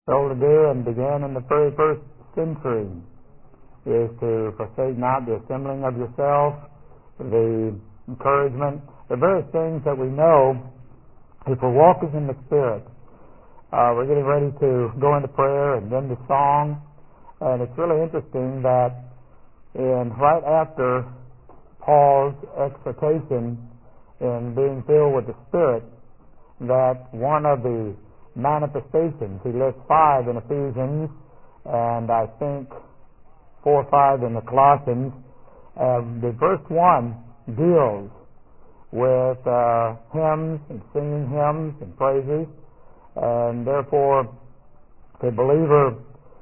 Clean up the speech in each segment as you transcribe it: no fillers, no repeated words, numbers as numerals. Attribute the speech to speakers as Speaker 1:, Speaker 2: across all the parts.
Speaker 1: told to do and began in the very first century is to forsake not the assembling of yourself, the encouragement, the various things that we know if we're walking in the Spirit. We're getting ready to go into prayer and then the song, and it's really interesting that right after Paul's exhortation in being filled with the Spirit, that one of the manifestations, he lists 5 in Ephesians, and I think 4 or 5 in the Colossians. The verse 1 deals with hymns and singing hymns and praises, and therefore the believer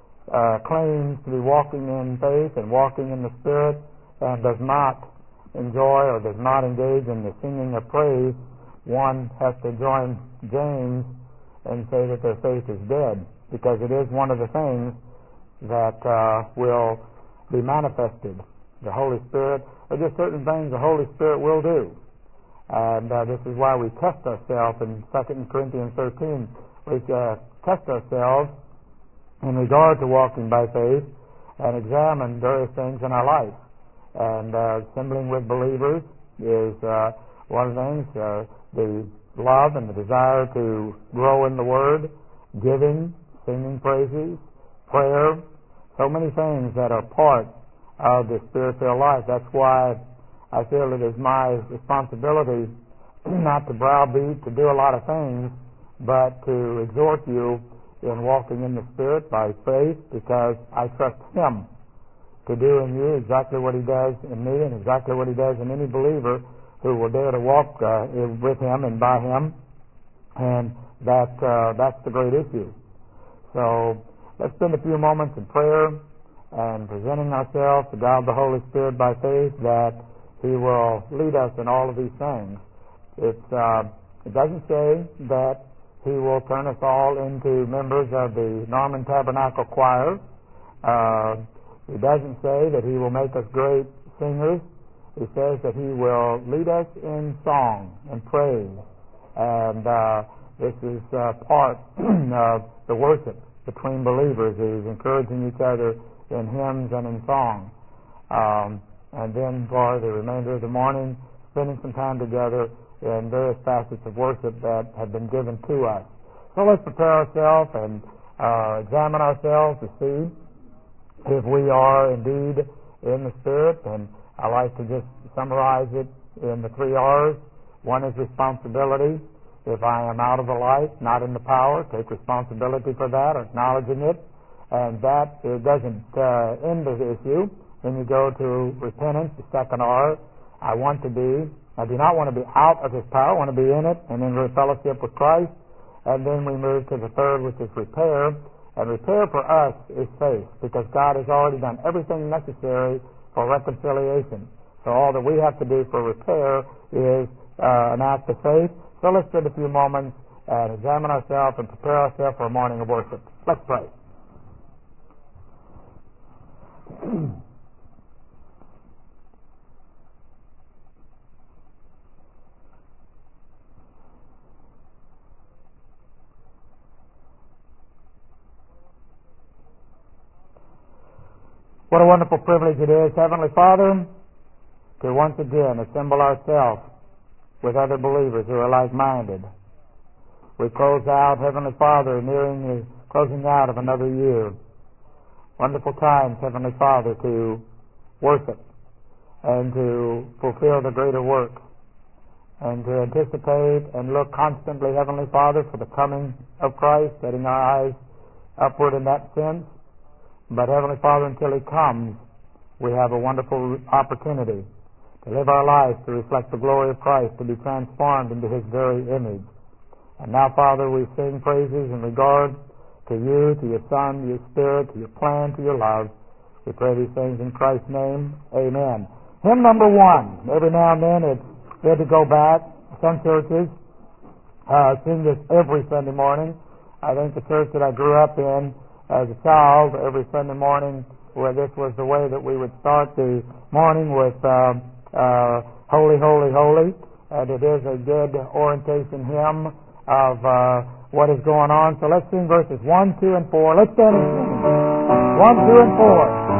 Speaker 1: claims to be walking in faith and walking in the Spirit and does not enjoy or does not engage in the singing of praise. One has to join James and say that their faith is dead, because it is one of the things that will be manifested. The Holy Spirit, or just certain things the Holy Spirit will do. And this is why we test ourselves in 2 Corinthians 13. We test ourselves in regard to walking by faith and examine various things in our life. And assembling with believers is one of the things, the love and the desire to grow in the Word, giving, singing praises, prayer, so many things that are part of the Spirit-filled life. That's why I feel it is my responsibility not to browbeat, to do a lot of things, but to exhort you in walking in the Spirit by faith, because I trust Him to do in you exactly what He does in me and exactly what He does in any believer who will dare to walk with Him and by Him. And that's the great issue. So let's spend a few moments in prayer and presenting ourselves to God the Holy Spirit by faith that He will lead us in all of these things. It doesn't say that He will turn us all into members of the Norman Tabernacle Choir. It doesn't say that He will make us great singers. He says that He will lead us in song and praise. And this is part of the worship between believers, is encouraging each other in hymns and in song. And then for the remainder of the morning, spending some time together in various facets of worship that have been given to us. So let's prepare ourselves and examine ourselves to see if we are indeed in the Spirit. And I like to just summarize it in the 3 R's. One is responsibility. If I am out of the light, not in the power, take responsibility for that, acknowledging it. And that it doesn't end the issue. Then you go to repentance, the 2nd R. I do not want to be out of His power, I want to be in it, and then fellowship with Christ. And then we move to the 3rd, which is repair. And repair for us is faith, because God has already done everything necessary for reconciliation. So all that we have to do for repair is an act of faith. So let's spend a few moments and examine ourselves and prepare ourselves for a morning of worship. Let's pray. What a wonderful privilege it is, Heavenly Father, to once again assemble ourselves with other believers who are like-minded. We close out, Heavenly Father, nearing the closing out of another year. Wonderful times, Heavenly Father, to worship and to fulfill the greater work and to anticipate and look constantly, Heavenly Father, for the coming of Christ, setting our eyes upward in that sense. But Heavenly Father, until He comes, we have a wonderful opportunity to live our lives to reflect the glory of Christ, to be transformed into His very image. And now, Father, we sing praises in regard to You, to Your Son, to Your Spirit, to Your plan, to Your love. We pray these things in Christ's name. Amen. Hymn number 1. Every now and then it's good to go back. Some churches sing this every Sunday morning. I think the church that I grew up in as a child, every Sunday morning, where this was the way that we would start the morning with Holy, Holy, Holy. And it is a good orientation hymn of what is going on. So let's sing verses 1, 2, and 4. Let's stand and sing. 1, 2, and 4.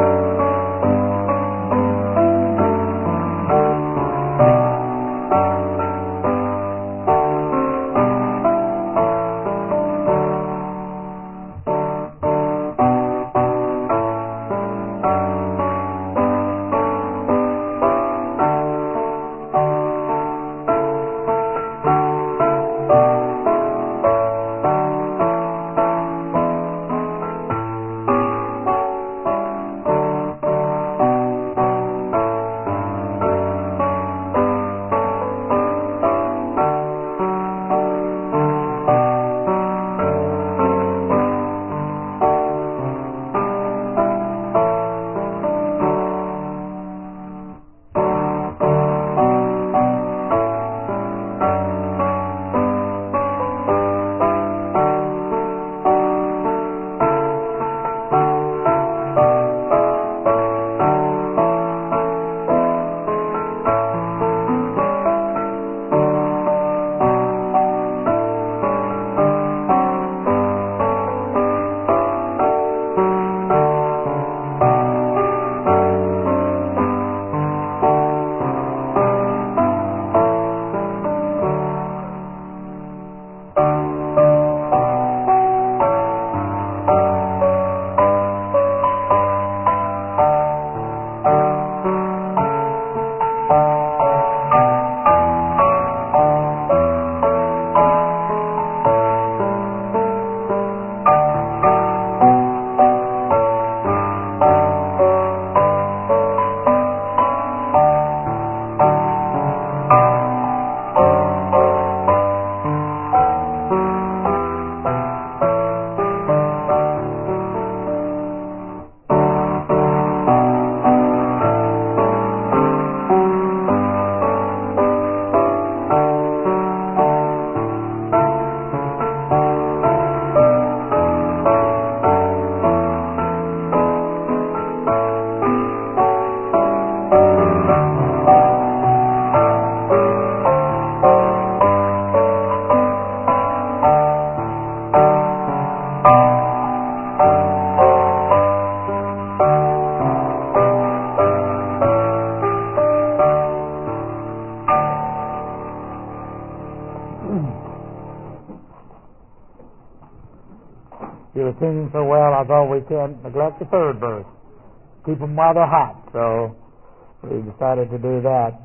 Speaker 1: You were singing so well, I thought we can't neglect the third verse. Keep them while they're hot. So we decided to do that.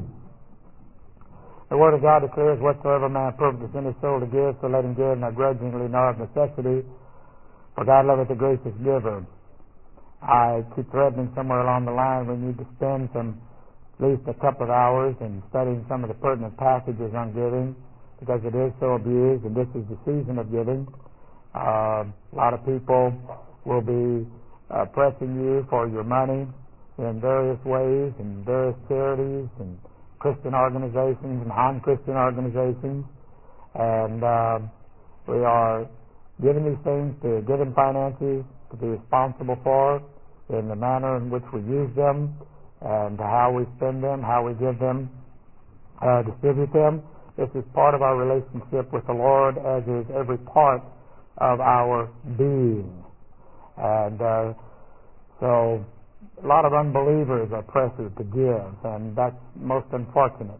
Speaker 1: The Word of God declares, whatsoever man purposeth in his soul to give, so let him give, not grudgingly nor of necessity, for God loveth the gracious giver. I keep threatening somewhere along the line we need to spend at least a couple of hours in studying some of the pertinent passages on giving, because it is so abused, and this is the season of giving. A lot of people will be pressing you for your money in various ways, in various charities and Christian organizations and non-Christian organizations, and we are giving these things to give them finances to be responsible for in the manner in which we use them and how we spend them, how we give them, distribute them. This is part of our relationship with the Lord, as is every part of our being. And so a lot of unbelievers are pressured to give, and that's most unfortunate,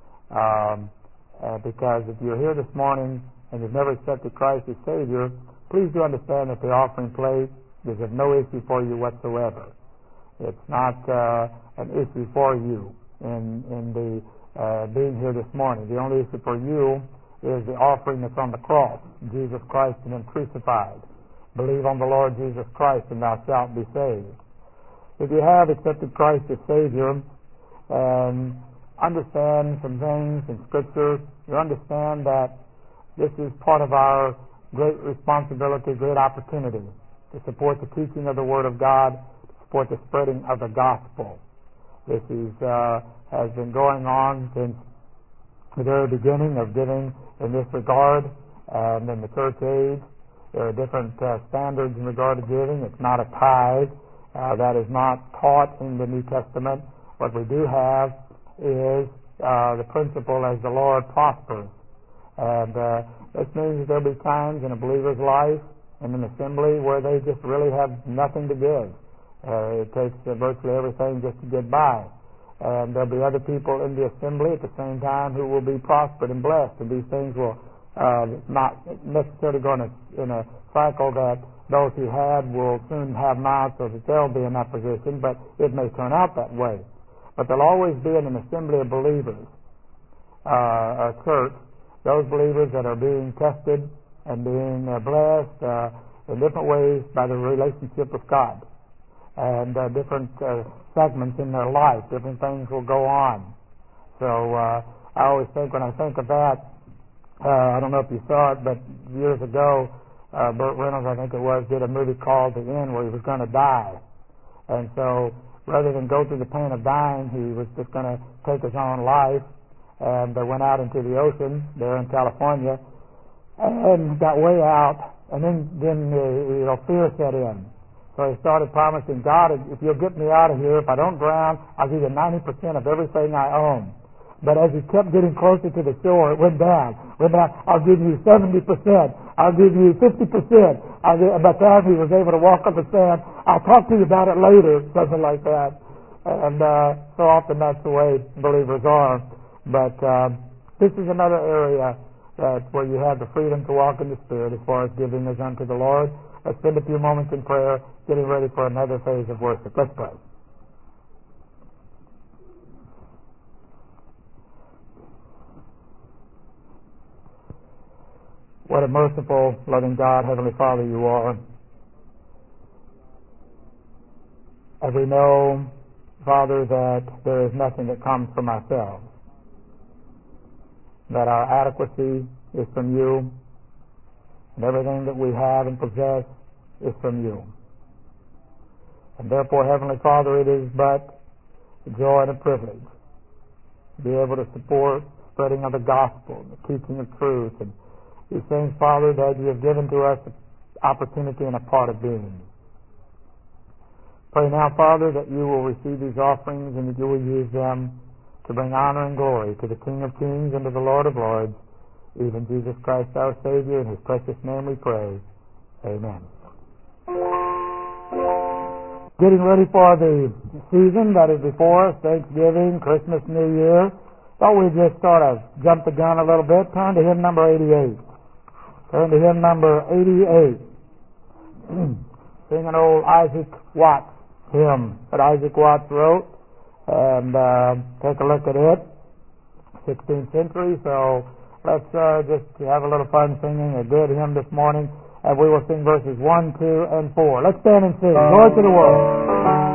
Speaker 1: because if you're here this morning and you've never accepted Christ as Savior, please do understand that the offering plate is of no issue for you whatsoever. It's not an issue for you in the being here this morning. The only issue for you is the offering that's on the cross, Jesus Christ and Him crucified. Believe on the Lord Jesus Christ and thou shalt be saved. If you have accepted Christ as Savior and understand some things in Scripture, you understand that this is part of our great responsibility, great opportunity to support the teaching of the Word of God, to support the spreading of the gospel. This has been going on since the very beginning of giving in this regard, and in the church age there are different standards in regard to giving. It's not a tithe. That is not taught in the New Testament. What we do have is the principle, as the Lord prospers, And this means that there'll be times in a believer's life in an assembly where they just really have nothing to give. It takes virtually everything just to get by. And there'll be other people in the assembly at the same time who will be prospered and blessed. And these things will not necessarily go in a cycle that those who had will soon have not, so that they'll be in that position, but it may turn out that way. But there'll always be in an assembly of believers, a church, those believers that are being tested and being blessed in different ways by the relationship with God. And different segments in their life, different things will go on. So I always think, when I think of that, I don't know if you saw it, but years ago, Burt Reynolds, I think it was, did a movie called The End, where he was going to die. And so rather than go through the pain of dying, he was just going to take his own life, and went out into the ocean there in California and got way out, and then fear set in. So he started promising, God, if you'll get me out of here, if I don't drown, I'll give you 90% of everything I own. But as he kept getting closer to the shore, it went down. I'll give you 70%. I'll give you 50%. By the time he was able to walk on the sand, I'll talk to you about it later, something like that. And so often that's the way believers are. But this is another area where you have the freedom to walk in the Spirit as far as giving is unto the Lord. Let's spend a few moments in prayer, getting ready for another phase of worship. Let's pray. What a merciful, loving God, Heavenly Father, you are. And we know, Father, that there is nothing that comes from ourselves, that our adequacy is from you, and everything that we have and possess is from you. And therefore, Heavenly Father, it is but a joy and a privilege to be able to support spreading of the gospel, the teaching of truth, and these things, Father, that you have given to us opportunity and a part of being. Pray now, Father, that you will receive these offerings and that you will use them to bring honor and glory to the King of Kings and to the Lord of Lords, even Jesus Christ our Savior. In his precious name we pray. Amen. Getting ready for the season that is before us, Thanksgiving, Christmas, New Year. Thought we'd just sort of jump the gun a little bit. Turn to hymn number 88. Turn to hymn number 88. Sing an old Isaac Watts hymn that Isaac Watts wrote, and take a look at it. 16th century, so let's just have a little fun singing a good hymn this morning, and we will sing verses 1, 2, and 4. Let's stand and sing. Glory to the world.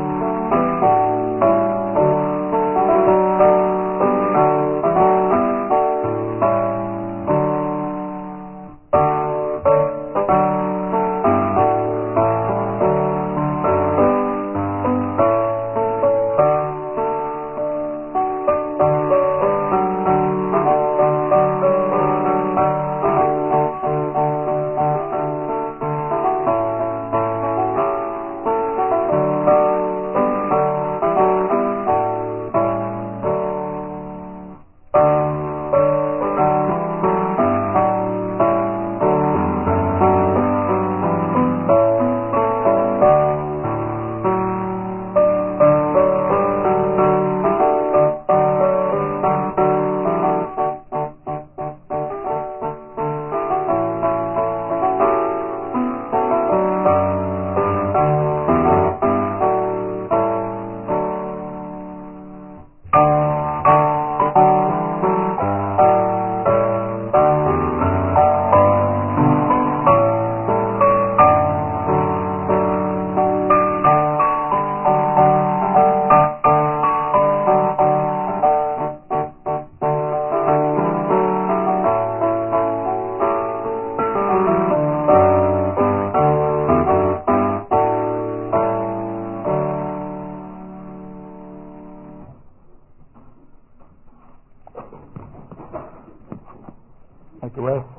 Speaker 1: Thank you, Wes.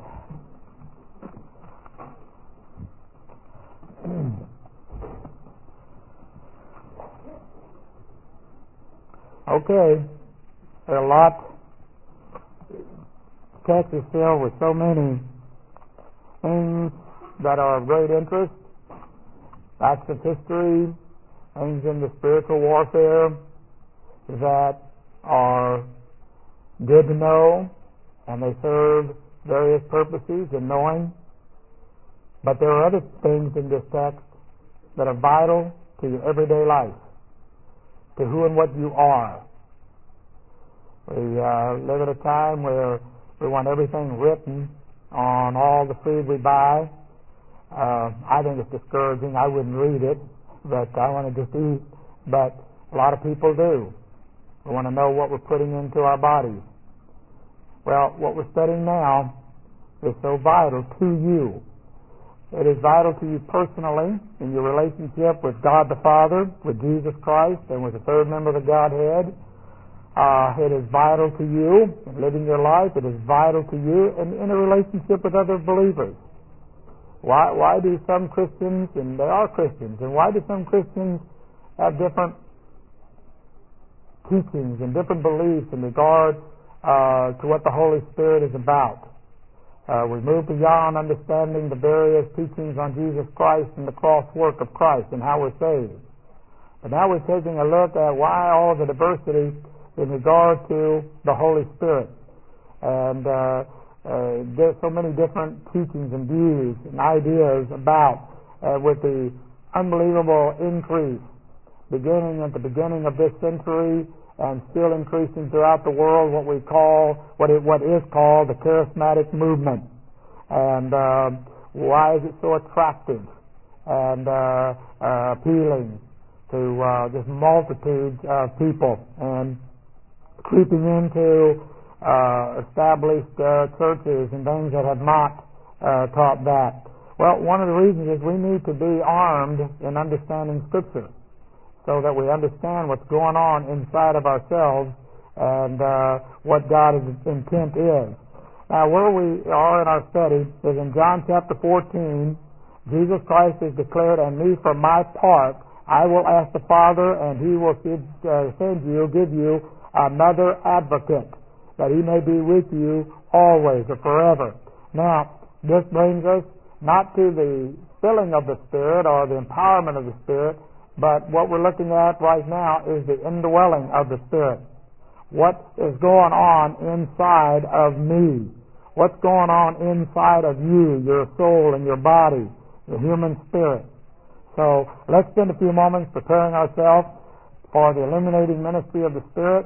Speaker 1: Okay, there are a lot text is filled with so many things that are of great interest, facts of history, things in the spiritual warfare that are good to know, and they serve various purposes in knowing. But there are other things in this text that are vital to your everyday life, to who and what you are. We live at a time where we want everything written on all the food we buy. I think it's discouraging. I wouldn't read it, but I want to just eat. But a lot of people do. We want to know what we're putting into our bodies. Well, what we're studying now is so vital to you. It is vital to you personally in your relationship with God the Father, with Jesus Christ, and with the third member of the Godhead. It is vital to you in living your life. It is vital to you in a relationship with other believers. Why do some Christians, and they are Christians, and why do some Christians have different teachings and different beliefs in regard to what the Holy Spirit is about? We move beyond understanding the various teachings on Jesus Christ and the cross work of Christ and how we're saved. But now we're taking a look at why all the diversity in regard to the Holy Spirit. And there's so many different teachings and views and ideas about with the unbelievable increase beginning at the beginning of this century and still increasing throughout the world, what is called the charismatic movement. And why is it so attractive and appealing to just multitudes of people and creeping into established churches and things that have not taught that? Well, one of the reasons is we need to be armed in understanding Scripture, so that we understand what's going on inside of ourselves and what God's intent is. Now, where we are in our study is in John chapter 14. Jesus Christ has declared, "And me for my part, I will ask the Father, and He will give you another advocate, that He may be with you always or forever." Now, this brings us not to the filling of the Spirit or the empowerment of the Spirit, but what we're looking at right now is the indwelling of the Spirit. What is going on inside of me? What's going on inside of you, your soul and your body, the human spirit? So let's spend a few moments preparing ourselves for the illuminating ministry of the Spirit.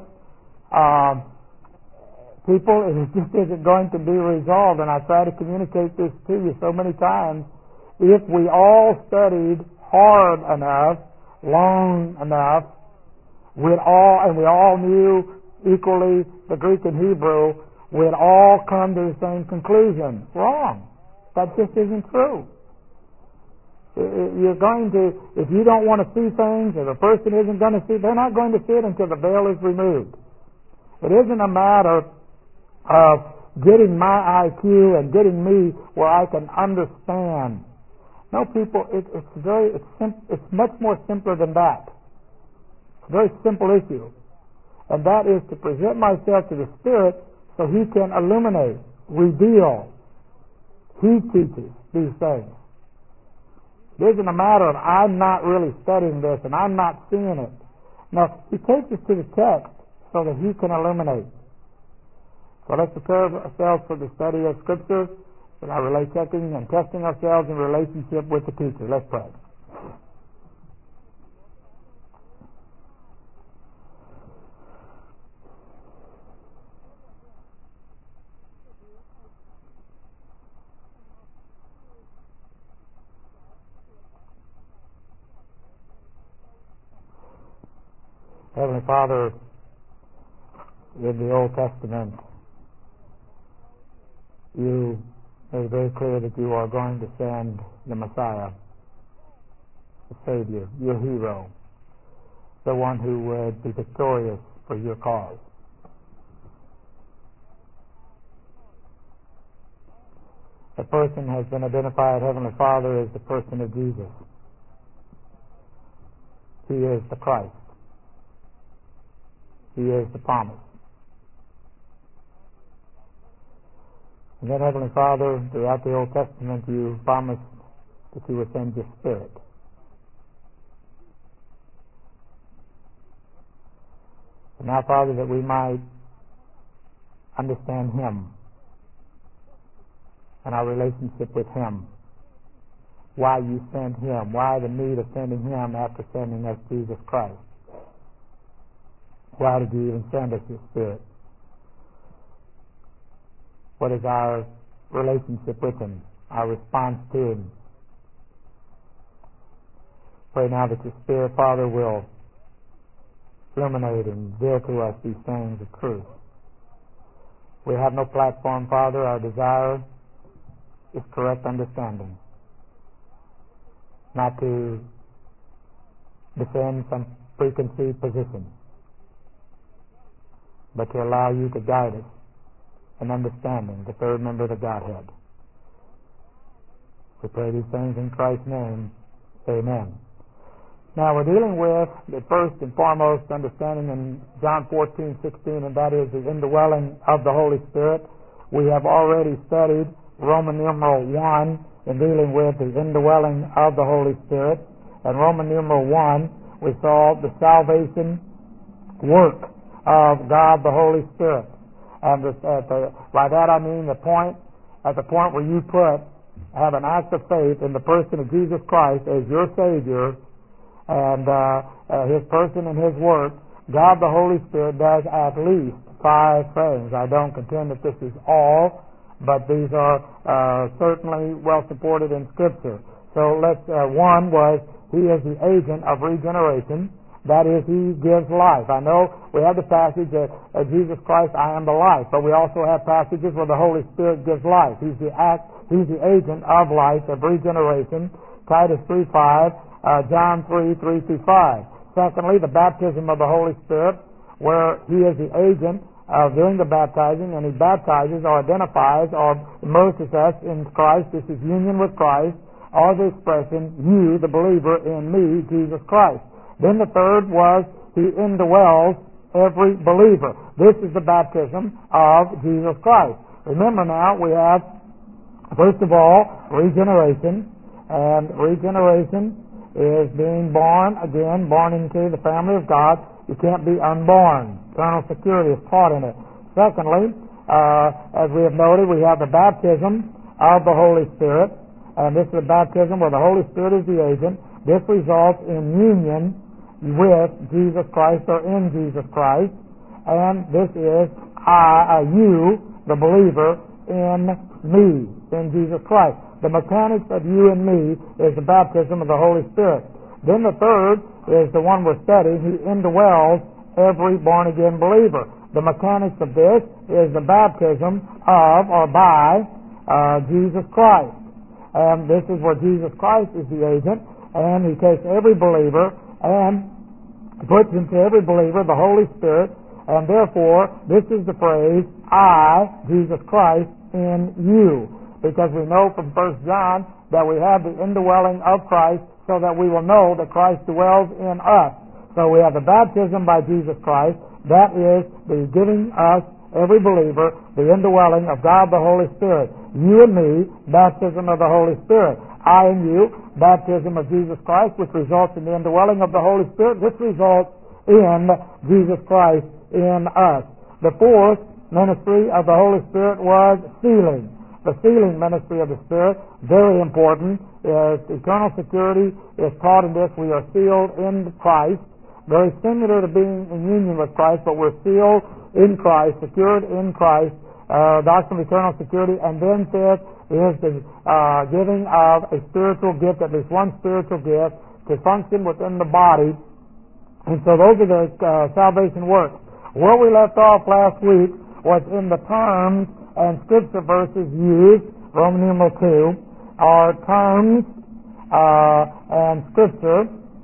Speaker 1: People, it just isn't going to be resolved, and I try to communicate this to you so many times. If we all studied hard enough, long enough, we all knew equally the Greek and Hebrew, we'd all come to the same conclusion. Wrong. That just isn't true. If you don't want to see things, if a person isn't going to see, they're not going to see it until the veil is removed. It isn't a matter of getting my IQ and getting me where I can understand. No, people, it's much more simpler than that. It's a very simple issue. And that is to present myself to the Spirit so He can illuminate, reveal. He teaches these things. It isn't a matter of I'm not really studying this and I'm not seeing it. No, He takes us to the text so that He can illuminate. So let's prepare ourselves for the study of Scripture, and our checking and testing ourselves in relationship with the teacher. Let's pray. Heavenly Father, in the Old Testament, You made it very clear that You are going to send the Messiah, the Savior, Your hero, the one who would be victorious for Your cause. The person has been identified, Heavenly Father, as the person of Jesus. He is the Christ. He is the promise. And then, Heavenly Father, throughout the Old Testament, you promised that you would send your Spirit. And now, Father, that we might understand Him and our relationship with Him. Why you sent Him. Why the need of sending Him after sending us Jesus Christ. Why did you even send us your Spirit? What is our relationship with Him? Our response to Him? Pray now that your Spirit, Father, will illuminate and reveal to us these things of truth. We have no platform, Father. Our desire is correct understanding. Not to defend some preconceived position, but to allow you to guide us in understanding the third member of the Godhead. We pray these things in Christ's name. Amen. Now we're dealing with the first and foremost understanding in John 14:16, and that is the indwelling of the Holy Spirit. We have already studied Roman numeral 1 in dealing with the indwelling of the Holy Spirit. And Roman numeral 1, we saw the salvation work of God the Holy Spirit. And by that I mean at the point where you have an act of faith in the person of Jesus Christ as your Savior, and His person and His work, God the Holy Spirit does at least 5 things. I don't contend that this is all, but these are certainly well supported in Scripture. So one was He is the agent of regeneration. That is, He gives life. I know we have the passage that Jesus Christ, I am the life, but we also have passages where the Holy Spirit gives life. He's the agent of life, of regeneration. Titus 3:5. John 3:3-5. Secondly, the baptism of the Holy Spirit, where He is the agent of doing the baptizing, and He baptizes or identifies or immerses us in Christ. This is union with Christ, or the expression, you, the believer, in me, Jesus Christ. Then the third was He indwells every believer. This is the baptism of Jesus Christ. Remember now, we have, first of all, regeneration, and regeneration is being born again, born into the family of God. You can't be unborn. Eternal security is taught in it. Secondly, as we have noted, we have the baptism of the Holy Spirit, and this is the baptism where the Holy Spirit is the agent. This results in union with Jesus Christ or in Jesus Christ, and this is you, the believer, in me, in Jesus Christ. The mechanics of you and me is the baptism of the Holy Spirit. Then the third is the one we're studying. He indwells every born-again believer. The mechanics of this is the baptism of or by Jesus Christ. And this is where Jesus Christ is the agent, and He takes every believer and puts into every believer the Holy Spirit, and therefore this is the phrase, I, Jesus Christ, in you. Because we know from 1 John that we have the indwelling of Christ so that we will know that Christ dwells in us. So we have the baptism by Jesus Christ. That is the giving us, every believer, the indwelling of God the Holy Spirit. You and me, baptism of the Holy Spirit. I and you, baptism of Jesus Christ, which results in the indwelling of the Holy Spirit. This results in Jesus Christ in us. The fourth ministry of the Holy Spirit was sealing. The sealing ministry of the Spirit, very important, is eternal security is taught in this. We are sealed in Christ, very similar to being in union with Christ, but we're sealed in Christ, secured in Christ, doctrine of eternal security. And then fifth is the giving of a spiritual gift, at least one spiritual gift, to function within the body. And so those are the salvation works. Where we left off last week was in the terms and Scripture verses used, Roman numeral 2, are terms and Scripture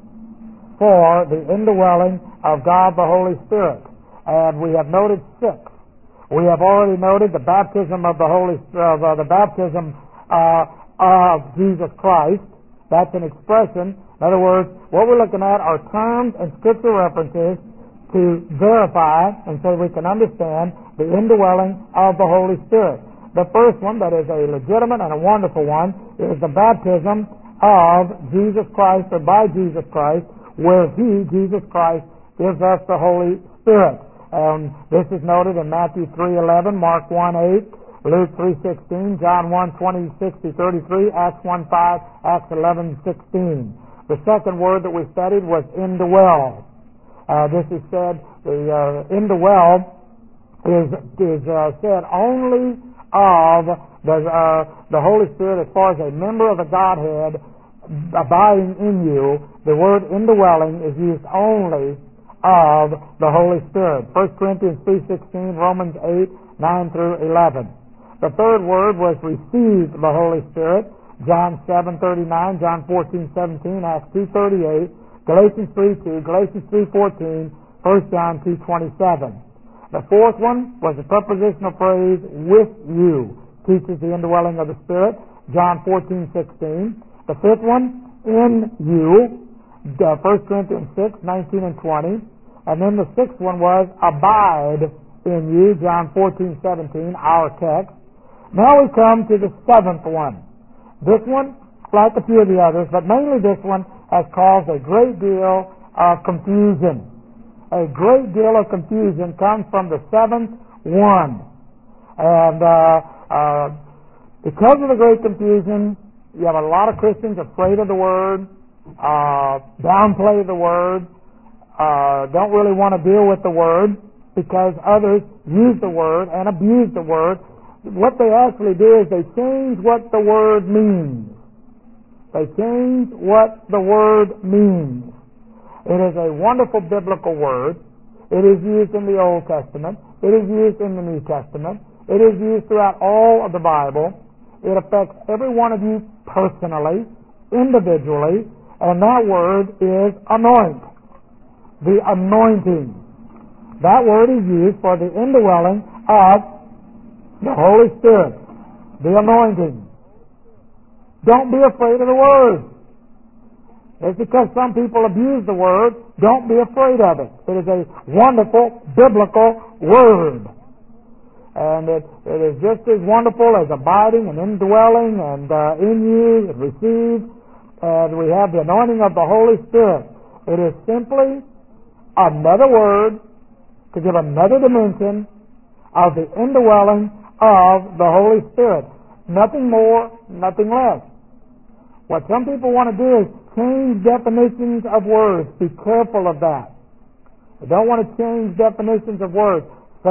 Speaker 1: for the indwelling of God the Holy Spirit. And we have noted 6. We have already noted the baptism of the Holy Spirit, the baptism of Jesus Christ. That's an expression. In other words, what we're looking at are terms and Scripture references to verify and so we can understand the indwelling of the Holy Spirit. The first one, that is a legitimate and a wonderful one, is the baptism of Jesus Christ, or by Jesus Christ, where He, Jesus Christ, gives us the Holy Spirit. This is noted in Matthew 3:11, Mark 1:8, Luke 3:16, John 1:20-60-33, Acts 1:5, Acts 11:16. The second word that we studied was indwell. This is said, the indwell is said only of the Holy Spirit as far as a member of the Godhead abiding in you. The word indwelling is used only of the Holy Spirit. 1 Corinthians 3:16, Romans 8:9-11. The third word was receive the Holy Spirit. John 7:39, John 14:17, Acts 2:38, Galatians 3:2, Galatians 3:14, 1 John 2:27. The fourth one was the prepositional phrase with you, teaches the indwelling of the Spirit. John 14:16. The fifth one, in you, 1 Corinthians 6:19-20. And then the sixth one was abide in you, John 14:17, our text. Now we come to the seventh one. This one, like a few of the others, but mainly this one, has caused a great deal of confusion. A great deal of confusion comes from the seventh one. And because of the great confusion, you have a lot of Christians afraid of the Word, downplay the Word, don't really want to deal with the Word, because others use the Word and abuse the Word. What they actually do is they change what the Word means. They change what the Word means. It is a wonderful biblical word. It is used in the Old Testament. It is used in the New Testament. It is used throughout all of the Bible. It affects every one of you personally, individually, and that word is anoint. The anointing. That word is used for the indwelling of the Holy Spirit. The anointing. Don't be afraid of the Word. It's because some people abuse the Word. Don't be afraid of it. It is a wonderful biblical Word. And it is just as wonderful as abiding and indwelling and in you and received. And we have the anointing of the Holy Spirit. It is simply another word to give another dimension of the indwelling of the Holy Spirit. Nothing more, nothing less. What some people want to do is change definitions of words. Be careful of that. They don't want to change definitions of words.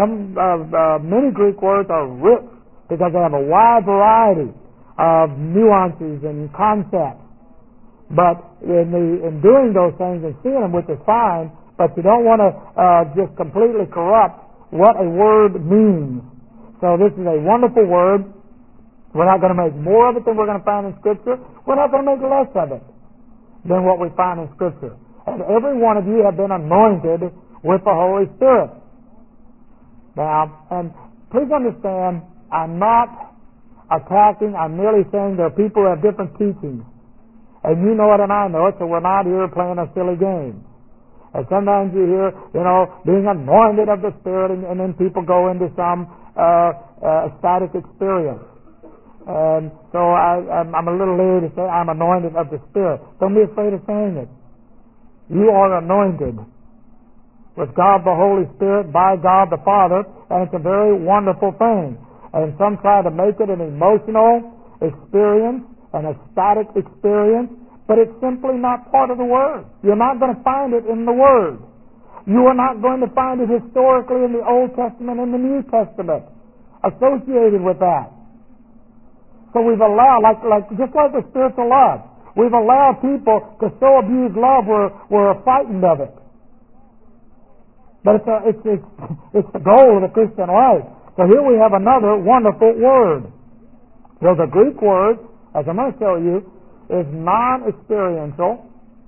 Speaker 1: Many Greek words are rich because they have a wide variety of nuances and concepts. But in doing those things and seeing them, which is fine, but you don't want to just completely corrupt what a word means. So this is a wonderful word. We're not going to make more of it than we're going to find in Scripture. We're not going to make less of it than what we find in Scripture. And every one of you have been anointed with the Holy Spirit. Now, and please understand, I'm not attacking, I'm merely saying there are people who have different teachings. And you know it and I know it, so we're not here playing a silly game. And sometimes you hear, being anointed of the Spirit, and then people go into some ecstatic experience. And so I'm a little leery to say I'm anointed of the Spirit. Don't be afraid of saying it. You are anointed with God the Holy Spirit by God the Father, and it's a very wonderful thing. And some try to make it an emotional experience, an ecstatic experience, but it's simply not part of the Word. You're not going to find it in the Word. You are not going to find it historically in the Old Testament and the New Testament associated with that. So we've allowed, just like the spiritual love, we've allowed people to so abuse love we're frightened of it. But it's the goal of the Christian life. So here we have another wonderful word. So the Greek word, as I'm going to show you, is non-experiential.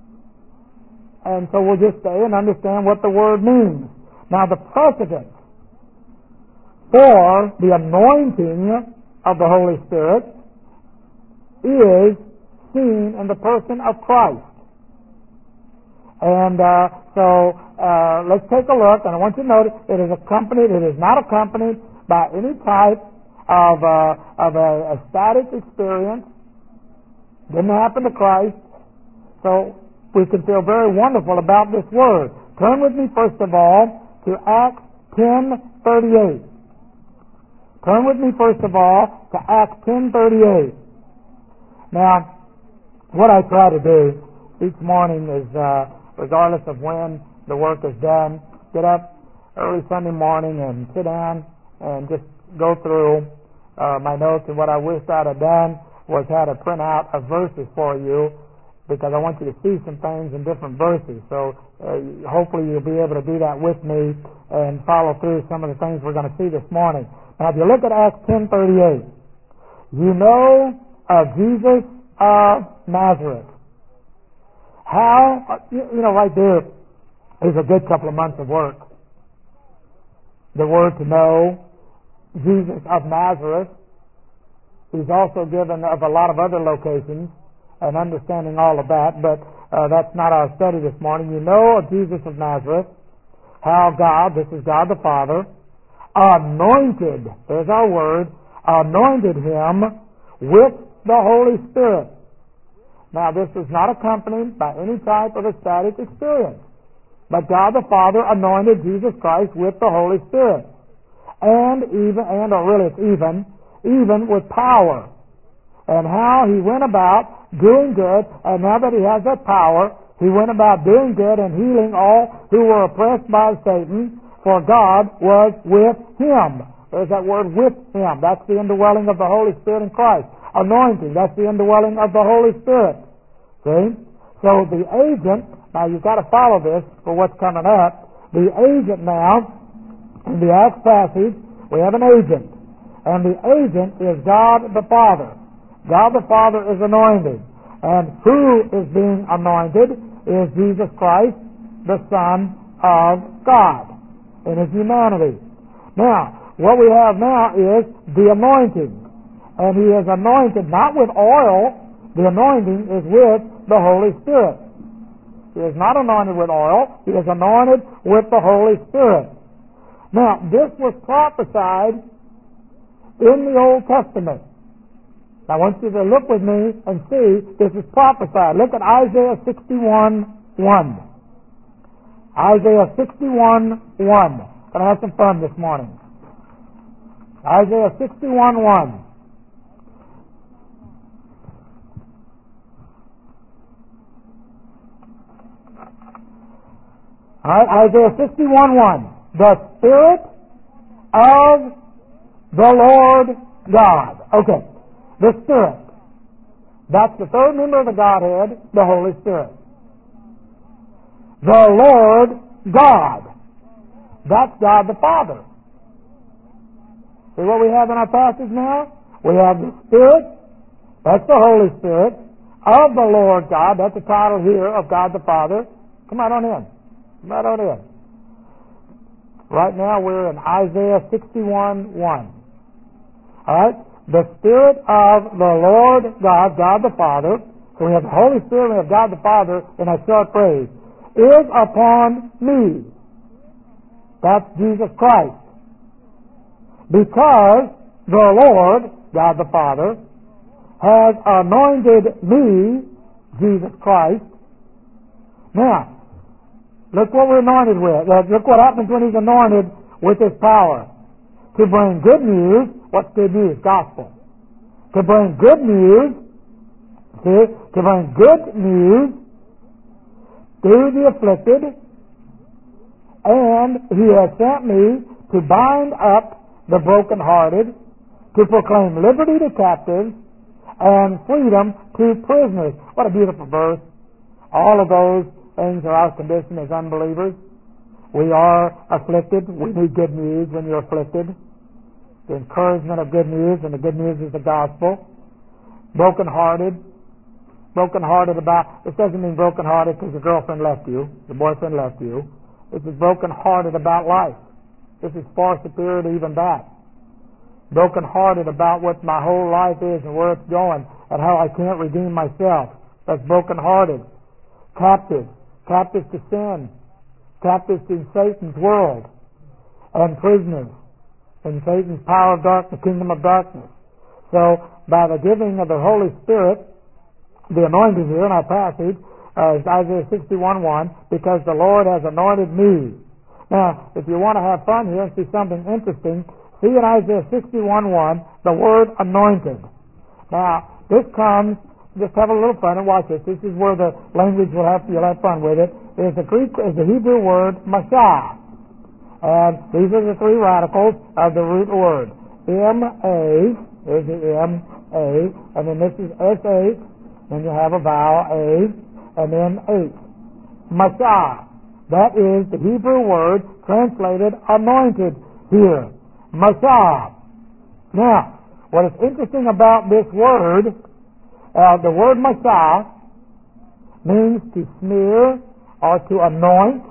Speaker 1: And so we'll just stay and understand what the word means. Now the precedent for the anointing of the Holy Spirit is seen in the person of Christ. And so let's take a look, and I want you to notice it is not accompanied by any type of a static experience. Didn't happen to Christ. So we can feel very wonderful about this word. Turn with me, first of all, to Acts 10:38. Turn with me, first of all, to Acts 10:38. Now, what I try to do each morning is, regardless of when the work is done, get up early Sunday morning and sit down and just go through my notes. And what I wished I'd have done was had a printout of verses for you, because I want you to see some things in different verses. So hopefully you'll be able to do that with me and follow through some of the things we're going to see this morning. Now, if you look at Acts 10:38, you know of Jesus of Nazareth. How, right there is a good couple of months of work. The word to know Jesus of Nazareth. He's also given of a lot of other locations and understanding all of that, but that's not our study this morning. You know of Jesus of Nazareth, how God, this is God the Father, anointed, there's our word, anointed him with the Holy Spirit. Now, this is not accompanied by any type of ecstatic experience, but God the Father anointed Jesus Christ with the Holy Spirit, and even with power. And how he went about doing good, and now that he has that power, he went about doing good and healing all who were oppressed by Satan, for God was with him. There's that word, with him. That's the indwelling of the Holy Spirit in Christ. Anointing, that's the indwelling of the Holy Spirit. See? So the agent, now you've got to follow this for what's coming up. The agent now, in the Acts passage, we have an agent. And the agent is God the Father. God the Father is anointed. And who is being anointed is Jesus Christ, the Son of God, in his humanity. Now, what we have now is the anointing. And he is anointed not with oil. The anointing is with the Holy Spirit. He is not anointed with oil. He is anointed with the Holy Spirit. Now, this was prophesied in the Old Testament. I want you to look with me and see this is prophesied. Look at Isaiah 61:1. Isaiah 61:1. Gonna have some fun this morning. Isaiah 61:1. All right, Isaiah 61:1. The Spirit of the Lord God. Okay, the Spirit. That's the third member of the Godhead, the Holy Spirit. The Lord God. That's God the Father. See what we have in our passage now? We have the Spirit, that's the Holy Spirit, of the Lord God, that's the title here of God the Father. Come right on in. Come right on in. Right now we're in Isaiah 61:1. Alright? The Spirit of the Lord God, God the Father, so we have the Holy Spirit, we have God the Father in a short phrase, is upon me. That's Jesus Christ. Because the Lord, God the Father, has anointed me, Jesus Christ. Now, look what we're anointed with. Look what happens when he's anointed with his power. To bring good news. What's good news? Gospel. To bring good news. See? To bring good news to the afflicted. And he has sent me to bind up the brokenhearted, to proclaim liberty to captives, and freedom to prisoners. What a beautiful verse. All of those things are our condition as unbelievers. We are afflicted. We need good news when you're afflicted. The encouragement of good news, and the good news is the gospel. Brokenhearted. Brokenhearted about, this doesn't mean brokenhearted because your girlfriend left you, your boyfriend left you. This is brokenhearted about life. This is far superior to even that. Brokenhearted about what my whole life is and where it's going and how I can't redeem myself. That's brokenhearted. Captive. Captive to sin. Captive to Satan's world. And prisoners. in Satan's power of darkness, kingdom of darkness. So, by the giving of the Holy Spirit, the anointing here in our passage is Isaiah 61:1, because the Lord has anointed me. Now, if you want to have fun here and see something interesting, see in Isaiah 61:1 the word anointed. Now, this comes, just have a little fun and watch this. This is where the language you'll have fun with it. Is the Hebrew word Mashah. And these are the three radicals of the root word. M-A, there's the M-A, and then this is S-H, then you have a vowel A, and then H. Mashah. That is the Hebrew word translated anointed here. Mashah. Now, what is interesting about this word, the word Mashah means to smear or to anoint.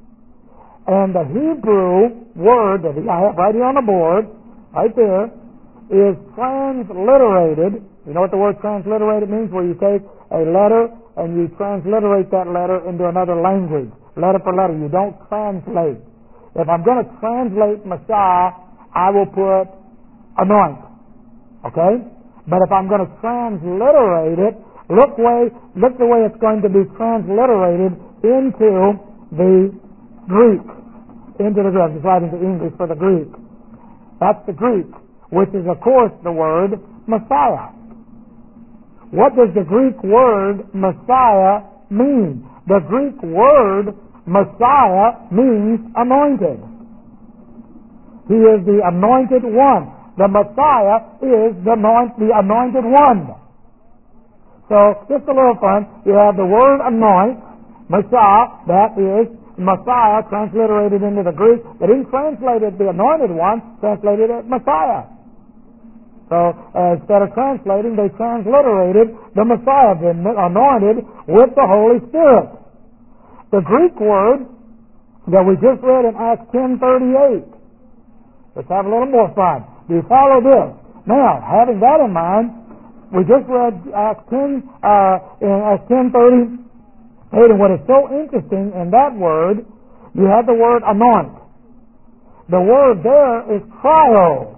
Speaker 1: And the Hebrew word that I have right here on the board, right there, is transliterated. You know what the word transliterated means? Where you take a letter and you transliterate that letter into another language, letter for letter. You don't translate. If I'm going to translate Messiah, I will put anoint. Okay? But if I'm going to transliterate it, look the way it's going to be transliterated into the Greek. Into the Greek. I'm just writing the English for the Greek. That's the Greek, which is, of course, the word Messiah. What does the Greek word Messiah mean? The Greek word Messiah means anointed. He is the anointed one. The Messiah is the anointed one. So, just a little fun. You have the word anoint, Messiah, that is Messiah transliterated into the Greek. They didn't translate it the anointed one, translated it Messiah. So instead of translating, they transliterated the Messiah, been anointed with the Holy Spirit. The Greek word that we just read in Acts 10:38. Let's have a little more fun. Do you follow this? Now, having that in mind, we just read Acts 10 in Acts 10:38, and what is so interesting in that word, you have the word anoint. The word there is cryo.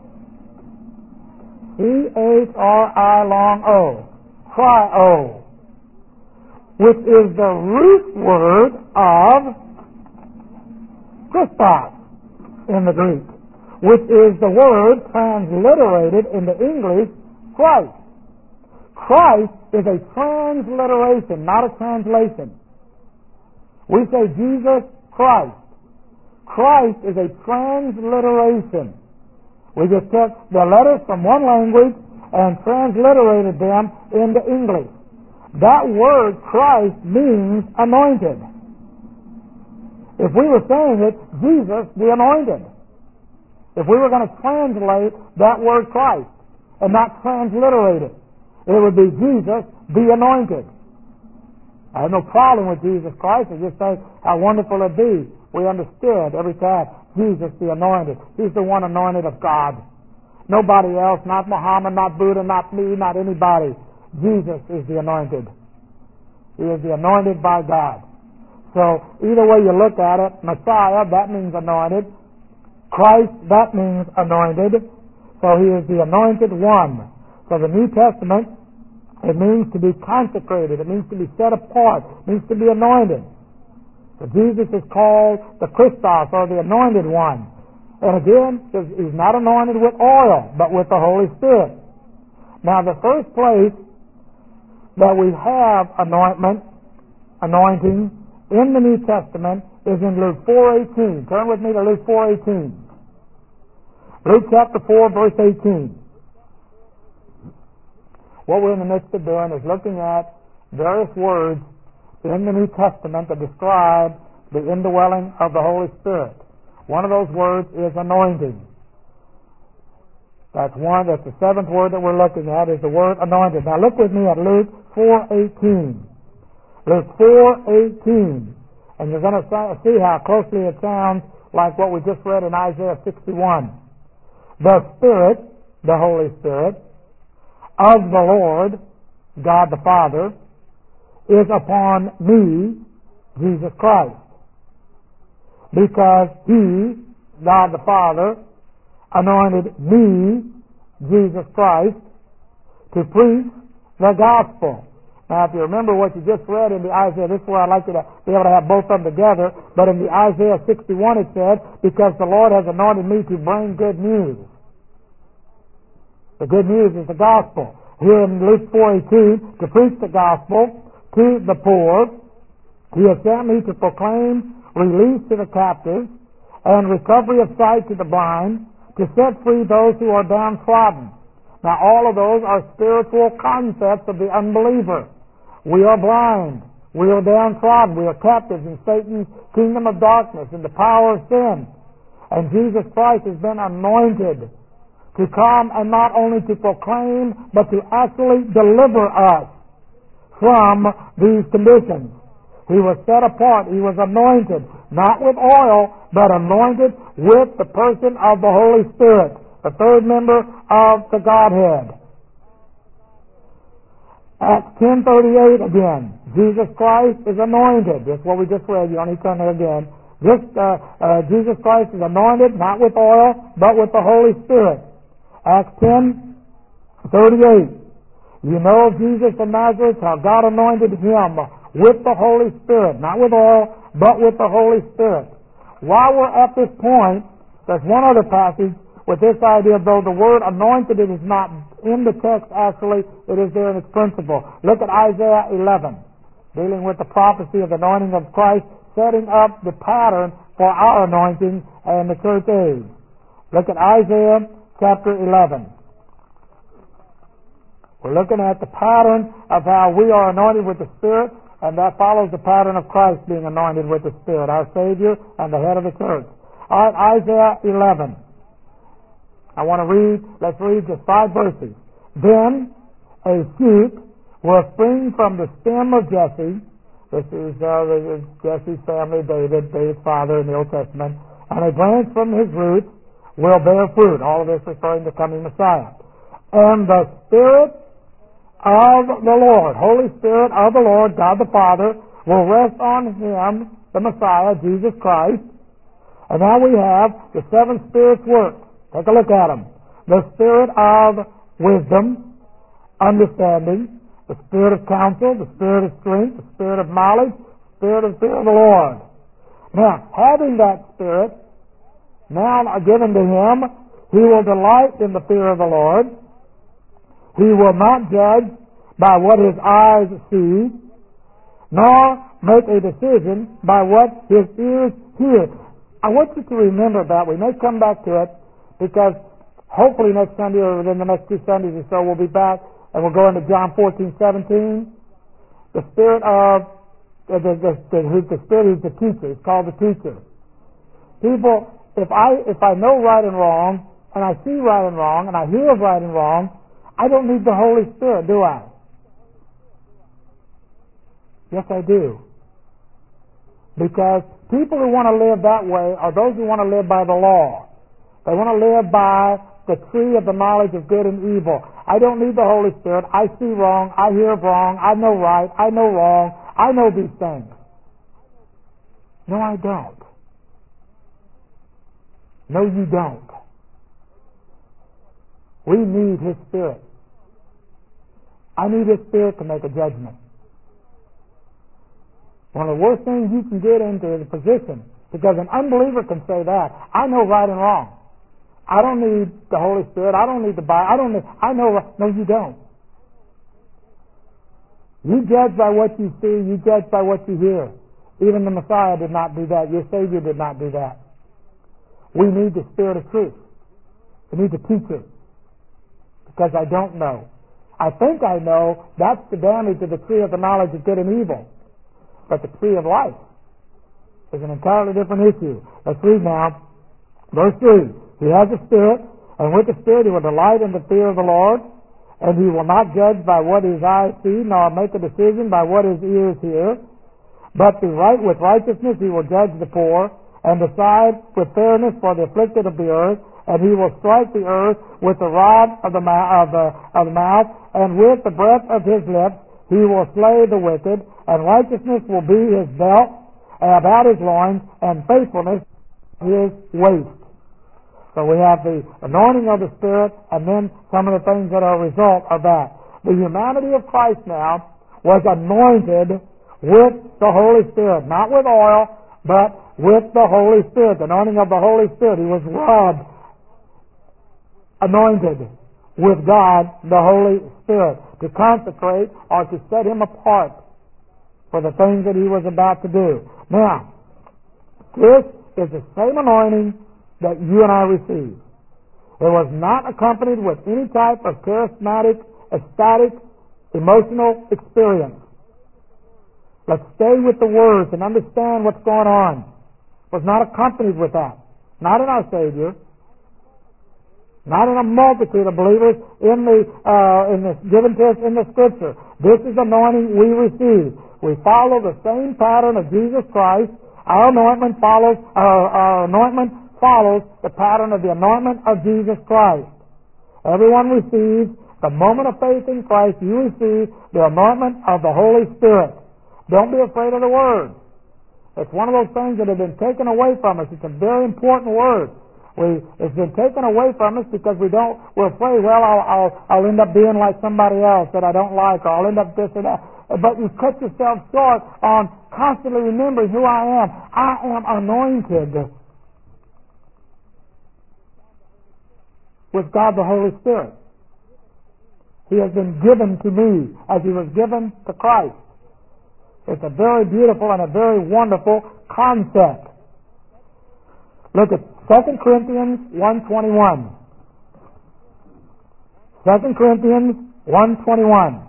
Speaker 1: C-H-R-I-long-O. Cryo. Which is the root word of Christos in the Greek. Which is the word transliterated into English, Christ. Christ is a transliteration, not a translation. We say Jesus Christ. Christ is a transliteration. We just took the letters from one language and transliterated them into English. That word Christ means anointed. If we were saying it, Jesus the anointed. If we were going to translate that word Christ and not transliterate it, it would be Jesus the anointed. I have no problem with Jesus Christ. I just say how wonderful it be. We understood every time Jesus the anointed. He's the one anointed of God. Nobody else, not Muhammad, not Buddha, not me, not anybody. Jesus is the anointed. He is the anointed by God. So either way you look at it, Messiah, that means anointed. Christ, that means anointed. So he is the anointed one. So the New Testament, it means to be consecrated. It means to be set apart. It means to be anointed. So Jesus is called the Christos, or the anointed one. And again, he's not anointed with oil, but with the Holy Spirit. Now, the first place that we have anointing in the New Testament is in Luke 4:18. Turn with me to Luke 4:18. Luke chapter 4, verse 18. What we're in the midst of doing is looking at various words in the New Testament that describe the indwelling of the Holy Spirit. One of those words is anointing. That's the seventh word that we're looking at is the word anointed. Now look with me at Luke 4:18. Luke 4:18. And you're going to see how closely it sounds like what we just read in Isaiah 61. The Spirit, the Holy Spirit, of the Lord, God the Father, is upon me, Jesus Christ. Because He, God the Father, anointed me, Jesus Christ, to preach the gospel. Now, if you remember what you just read in the Isaiah, this is where I'd like you to be able to have both of them together. But in the Isaiah 61 it said, because the Lord has anointed me to bring good news. The good news is the gospel. Here in Luke 4:18, to preach the gospel to the poor. He has sent me to proclaim release to the captives and recovery of sight to the blind, to set free those who are downtrodden. Now, all of those are spiritual concepts of the unbeliever. We are blind. We are downtrodden. We are captives in Satan's kingdom of darkness and the power of sin. And Jesus Christ has been anointed to come and not only to proclaim, but to actually deliver us from these conditions. He was set apart. He was anointed, not with oil, but anointed with the person of the Holy Spirit, the third member of the Godhead. Acts 10:38 again. Jesus Christ is anointed. That's what we just read. You don't need to turn there again. Jesus Christ is anointed, not with oil, but with the Holy Spirit. Acts 10:38. You know of Jesus of Nazareth, how God anointed him with the Holy Spirit, not with oil, but with the Holy Spirit. While we're at this point, there's one other passage with this idea, though the word anointed, it is not in the text actually, it is there in its principle. Look at Isaiah 11, dealing with the prophecy of the anointing of Christ, setting up the pattern for our anointing in the church age. Look at Isaiah chapter 11. We're looking at the pattern of how we are anointed with the Spirit, and that follows the pattern of Christ being anointed with the Spirit, our Savior and the head of the church. All right, Isaiah 11. I want to let's read just 5 verses. Then a shoot will spring from the stem of Jesse. This is Jesse's family, David's father in the Old Testament. And a branch from his roots will bear fruit. All of this referring to coming Messiah. And the Spirit of the Lord, Holy Spirit of the Lord, God the Father, will rest on him, the Messiah, Jesus Christ. And now we have the 7 spirits work. Take a look at them. The spirit of wisdom, understanding, the spirit of counsel, the spirit of strength, the spirit of knowledge, the spirit of fear of the Lord. Now, having that spirit now given to him, he will delight in the fear of the Lord. He will not judge by what his eyes see, nor make a decision by what his ears hear. I want you to remember that. We may come back to it, because hopefully next Sunday or within the next 2 Sundays or so we'll be back and we'll go into John 14:17. The Spirit of the Spirit is the teacher. It's called the teacher. People, if I know right and wrong, and I see right and wrong, and I hear of right and wrong, I don't need the Holy Spirit, do I? Yes, I do. Because people who want to live that way are those who want to live by the law. They want to live by the tree of the knowledge of good and evil. I don't need the Holy Spirit. I see wrong. I hear wrong. I know right. I know wrong. I know these things. No, I don't. No, you don't. We need His Spirit. I need His Spirit to make a judgment. One of the worst things you can get into is a position, because an unbeliever can say that. I know right and wrong. I don't need the Holy Spirit. I don't need the Bible. I know. No, you don't. You judge by what you see. You judge by what you hear. Even the Messiah did not do that. Your Savior did not do that. We need the Spirit of truth. We need the teacher. Because I don't know. I think I know. That's the damage of the tree of the knowledge of good and evil. But the tree of life is an entirely different issue. Let's read now. Verse 3. He has a Spirit, and with the Spirit he will delight in the fear of the Lord, and he will not judge by what his eyes see, nor make a decision by what his ears hear, but with righteousness he will judge the poor, and decide with fairness for the afflicted of the earth, and he will strike the earth with the rod of the mouth, and with the breath of his lips he will slay the wicked, and righteousness will be his belt about his loins, and faithfulness his waist. So we have the anointing of the Spirit, and then some of the things that are a result of that. The humanity of Christ now was anointed with the Holy Spirit. Not with oil, but with the Holy Spirit. The anointing of the Holy Spirit. He was rubbed, anointed with God, the Holy Spirit, to consecrate or to set him apart for the things that he was about to do. Now, this is the same anointing that you and I receive. It was not accompanied with any type of charismatic, ecstatic, emotional experience. Let's stay with the words and understand what's going on. It was not accompanied with that. Not in our Savior. Not in a multitude of believers in this given to us in the Scripture. This is anointing we receive. We follow the same pattern of Jesus Christ. Our anointment follows the pattern of the anointment of Jesus Christ. Everyone receives the moment of faith in Christ. You receive the anointment of the Holy Spirit. Don't be afraid of the word. It's one of those things that have been taken away from us. It's a very important word. It's been taken away from us because we're afraid, well, I'll end up being like somebody else that I don't like, or I'll end up this or that. But you cut yourself short on constantly remembering who I am. I am anointed with God the Holy Spirit. He has been given to me as he was given to Christ. It's a very beautiful and a very wonderful concept. Look at 2 Corinthians 1:21. 2 Corinthians 1:21.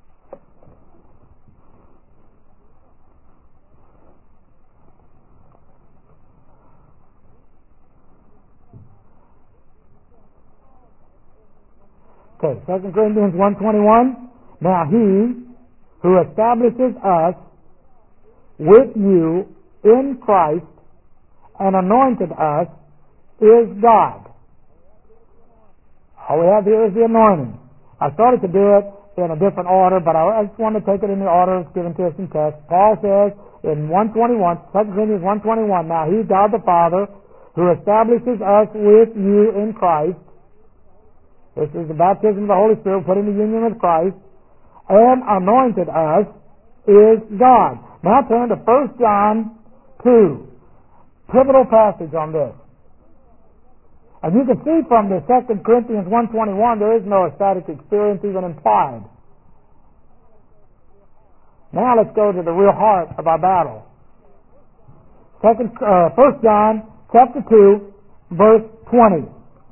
Speaker 1: Okay, 2 Corinthians 1:21. Now he who establishes us with you in Christ and anointed us is God. All we have here is the anointing. I started to do it in a different order, but I just want to take it in the order that's given to us in text. Paul says in 1:21, 2 Corinthians 1:21, now he, God the Father, who establishes us with you in Christ. This is the baptism of the Holy Spirit, put in the union with Christ, and anointed us is God. Now turn to 1 John 2. Pivotal passage on this. And you can see from the 2 Corinthians 1:21 there is no ecstatic experience even implied. Now let's go to the real heart of our battle. 1 John chapter 2, verse 20.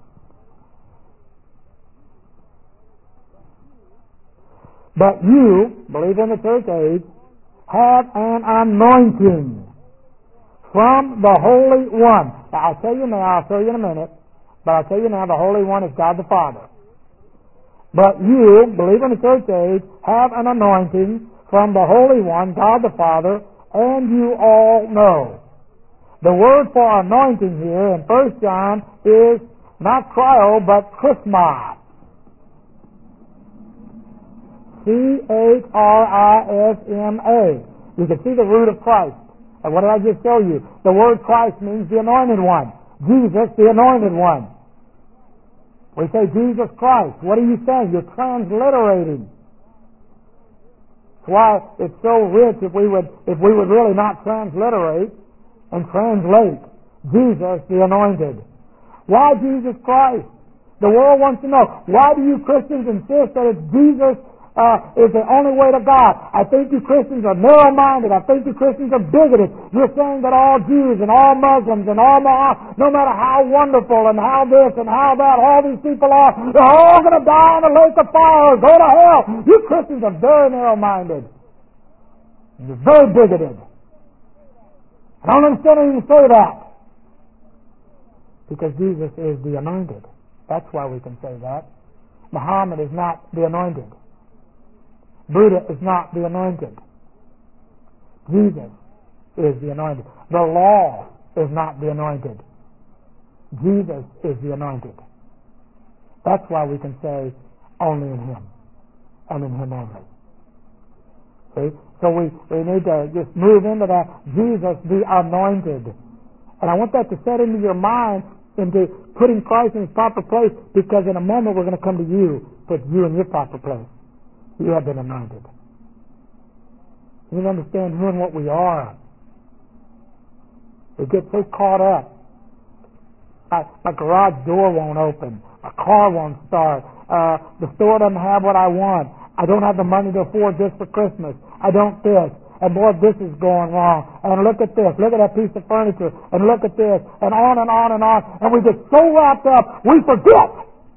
Speaker 1: But you, believe in the church age, have an anointing from the Holy One. Now, I'll tell you in a minute, but I'll tell you now, the Holy One is God the Father. But you, believe in the church age, have an anointing from the Holy One, God the Father, and you all know. The word for anointing here in 1 John is not cryo, but chrisma. C-H-R-I-S-M-A. You can see the root of Christ. And what did I just show you? The word Christ means the anointed one. Jesus, the anointed one. We say Jesus Christ. What are you saying? You're transliterating. That's why it's so rich if we would really not transliterate and translate Jesus, the anointed. Why Jesus Christ? The world wants to know, why do you Christians insist that it's Jesus is the only way to God? I think you Christians are narrow-minded. I think you Christians are bigoted. You're saying that all Jews and all Muslims and all no matter how wonderful and how this and how that all these people are, they're all going to die in a lake of fire or go to hell. You Christians are very narrow-minded. You're very bigoted. I don't understand how you say that. Because Jesus is the anointed. That's why we can say that. Muhammad is not the anointed. Buddha is not the anointed. Jesus is the anointed. The law is not the anointed. Jesus is the anointed. That's why we can say only in Him and in Him only. See? So we need to just move into that. Jesus the anointed. And I want that to set into your mind
Speaker 2: into putting Christ in his proper place, because in a moment we're going to come to you, put you in your proper place. You have been anointed. You understand who and what we are. We get so caught up. My garage door won't open. My car won't start. The store doesn't have what I want. I don't have the money to afford this for Christmas. I don't this. And boy, this is going wrong. And look at this. Look at that piece of furniture. And look at this. And on and on and on. And we get so wrapped up, we forget.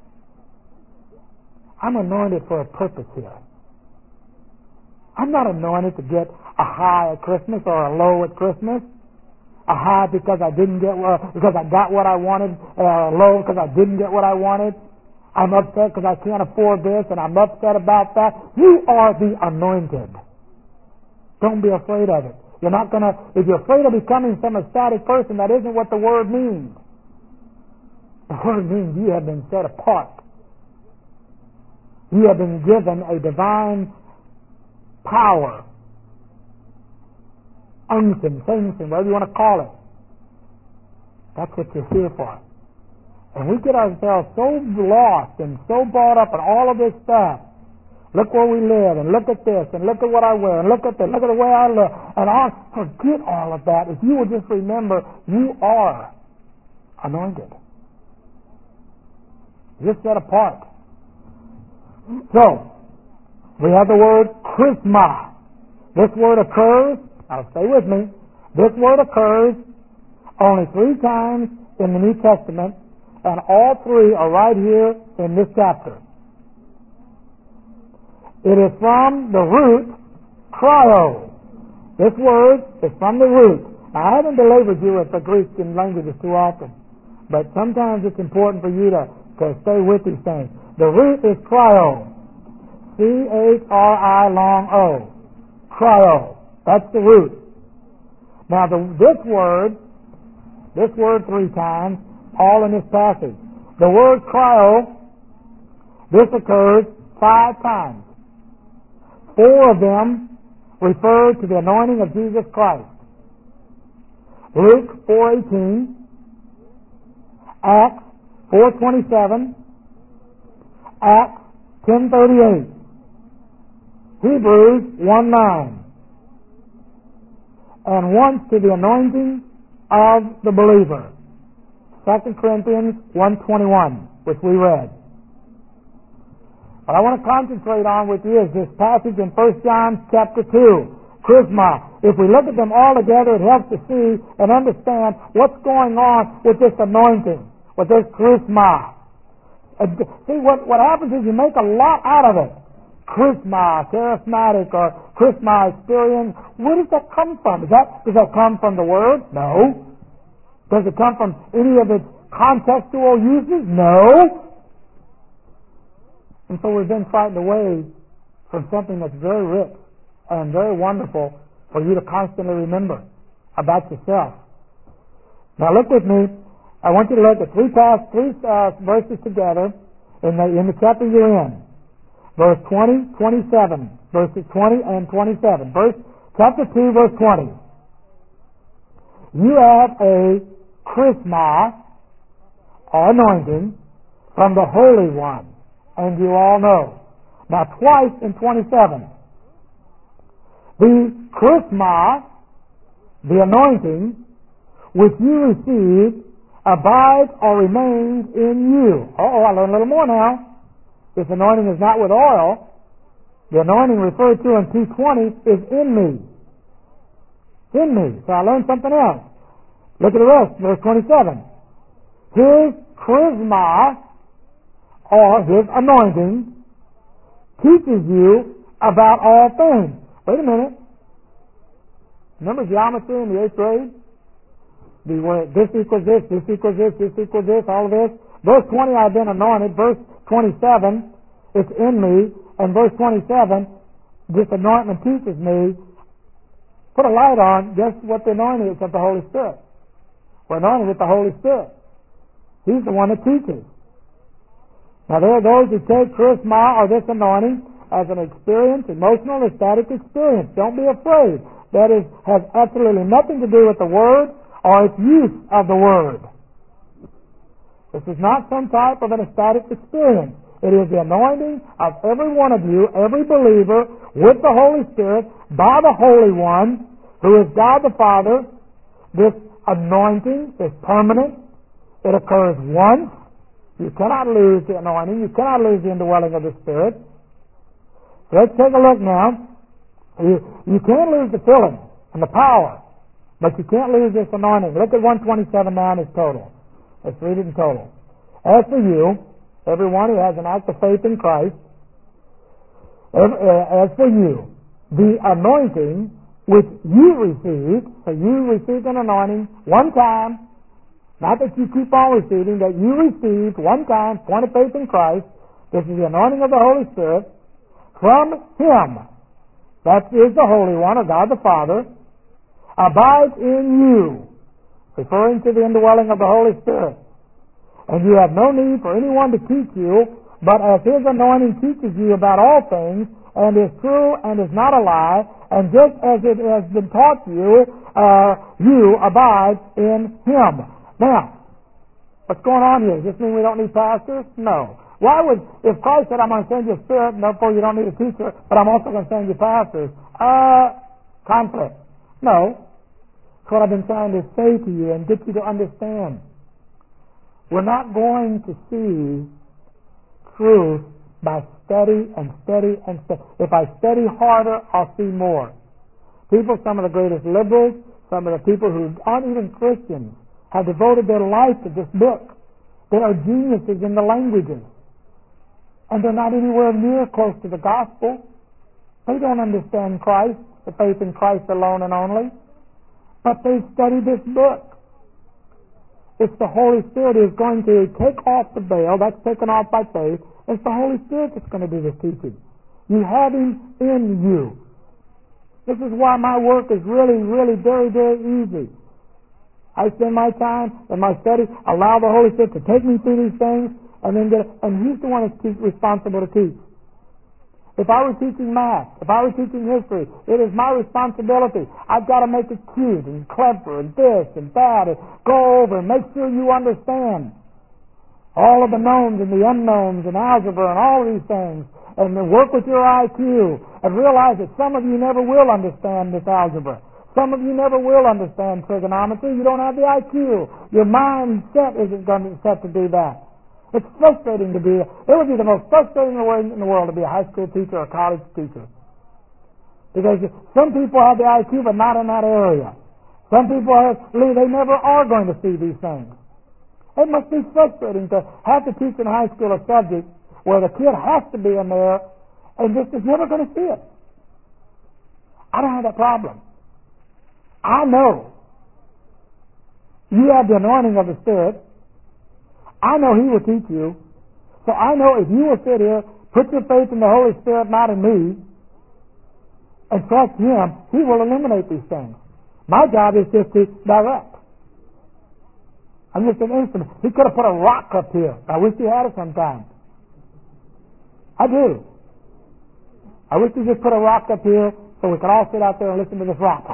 Speaker 2: I'm anointed for a purpose here. I'm not anointed to get a high at Christmas or a low at Christmas. A high because I didn't get because I got what I wanted, a low because I didn't get what I wanted. I'm upset because I can't afford this, and I'm upset about that. You are the anointed. Don't be afraid of it. You're not going to, if you're afraid of becoming some ecstatic person, that isn't what the word means. The word means you have been set apart. You have been given a divine power, unction, whatever you want to call it. That's what you're here for. And we get ourselves so lost and so bought up in all of this stuff. Look where we live, and look at this, and look at what I wear, and look at the way I look, and I'll forget all of that if you will just remember you are anointed. You're set apart. So, we have the word charisma. This word occurs, now stay with me, this word occurs only 3 times in the New Testament, and all 3 are right here in this chapter. It is from the root cryo. This word is from the root. Now, I haven't belabored you with the Greek and languages too often, but sometimes it's important for you to stay with these things. The root is cryo. C-H-R-I long O. Cryo. That's the root. Now, this word 3 times, all in this passage. The word cryo, this occurs 5 times. 4 of them refer to the anointing of Jesus Christ. Luke 4:18, Acts 4:27, Acts 10:38, Hebrews 1:9, and once to the anointing of the believer. 2 Corinthians 1:21, which we read. What I want to concentrate on with you is this passage in 1 John chapter 2, charisma. If we look at them all together, it helps to see and understand what's going on with this anointing, with this charisma. And see, what happens is you make a lot out of it. Charisma, charismatic, or charisma experience. Where does that come from? Does that come from the Word? No. Does it come from any of its contextual uses? No. And so we've been frightened away from something that's very rich and very wonderful for you to constantly remember about yourself. Now look with me. I want you to look at three verses together in the chapter you're in. Verse 20, 27. Verses 20 and 27. Chapter 2, verse 20. You have a charisma, or anointing, from the Holy One. And you all know. Now twice in 27. The charisma, the anointing, which you received, abides or remains in you. I learned a little more now. This anointing is not with oil. The anointing referred to in 2:20 is in me. In me. So I learned something else. Look at the rest, verse 27. His charisma, or his anointing, teaches you about all things. Wait a minute. Remember geometry in the 8th grade? This equals this, this equals this, this equals this, all of this. Verse 20, I've been anointed. Verse 27, it's in me. And verse 27, this anointment teaches me. Put a light on, guess what the anointing is of the Holy Spirit. We're anointed with the Holy Spirit. He's the one that teaches. Now there are those who take charisma or this anointing as an experience, emotional, ecstatic experience. Don't be afraid. That has absolutely nothing to do with the Word or its use of the Word. This is not some type of an ecstatic experience. It is the anointing of every one of you, every believer, with the Holy Spirit, by the Holy One, who is God the Father. This anointing is permanent. It occurs once. You cannot lose the anointing. You cannot lose the indwelling of the Spirit. So let's take a look now. You can lose the filling and the power, but you can't lose this anointing. Look at 127 now in its total. Let's read it in total. As for you, everyone who has an act of faith in Christ, as for you, the anointing which you received, so you received an anointing one time, not that you keep on receiving, that you received one time, point of faith in Christ. This is the anointing of the Holy Spirit from Him. That is the Holy One of God the Father, abides in you, referring to the indwelling of the Holy Spirit. And you have no need for anyone to teach you, but as His anointing teaches you about all things, and is true and is not a lie, and just as it has been taught you, you abide in Him. Now, what's going on here? Does this mean we don't need pastors? No. Why would, if Christ said, I'm going to send you a Spirit, and therefore you don't need a teacher, but I'm also going to send you pastors, conflict. No. That's what I've been trying to say to you and get you to understand. We're not going to see truth by study and study and study. If I study harder, I'll see more. People, some of the greatest liberals, some of the people who aren't even Christians, have devoted their life to this book. They are geniuses in the languages. And they're not anywhere near close to the gospel. They don't understand Christ, the faith in Christ alone and only. But they study this book. It's the Holy Spirit who is going to take off the veil. That's taken off by faith. It's the Holy Spirit that's going to do this teaching. You have Him in you. This is why my work is really, really very, very easy. I spend my time in my study, allow the Holy Spirit to take me through these things, and then and He's the one that's responsible to teach. If I were teaching math, if I were teaching history, it is my responsibility. I've got to make it cute and clever and this and that and go over and make sure you understand all of the knowns and the unknowns and algebra and all of these things, and then work with your IQ and realize that some of you never will understand this algebra. Some of you never will understand trigonometry. You don't have the IQ. Your mindset isn't going to be set to do that. It's frustrating to be, it would be the most frustrating in the world to be a high school teacher or a college teacher. Because some people have the IQ but not in that area. Some people they never are going to see these things. It must be frustrating to have to teach in high school a subject where the kid has to be in there and just is never going to see it. I don't have that problem. I know you have the anointing of the Spirit. I know He will teach you. So I know if you will sit here, put your faith in the Holy Spirit, not in me, and trust Him, He will eliminate these things. My job is just to direct. I'm just an instrument. He could have put a rock up here. I wish He had it sometime. I do. I wish He just put a rock up here so we could all sit out there and listen to this rock.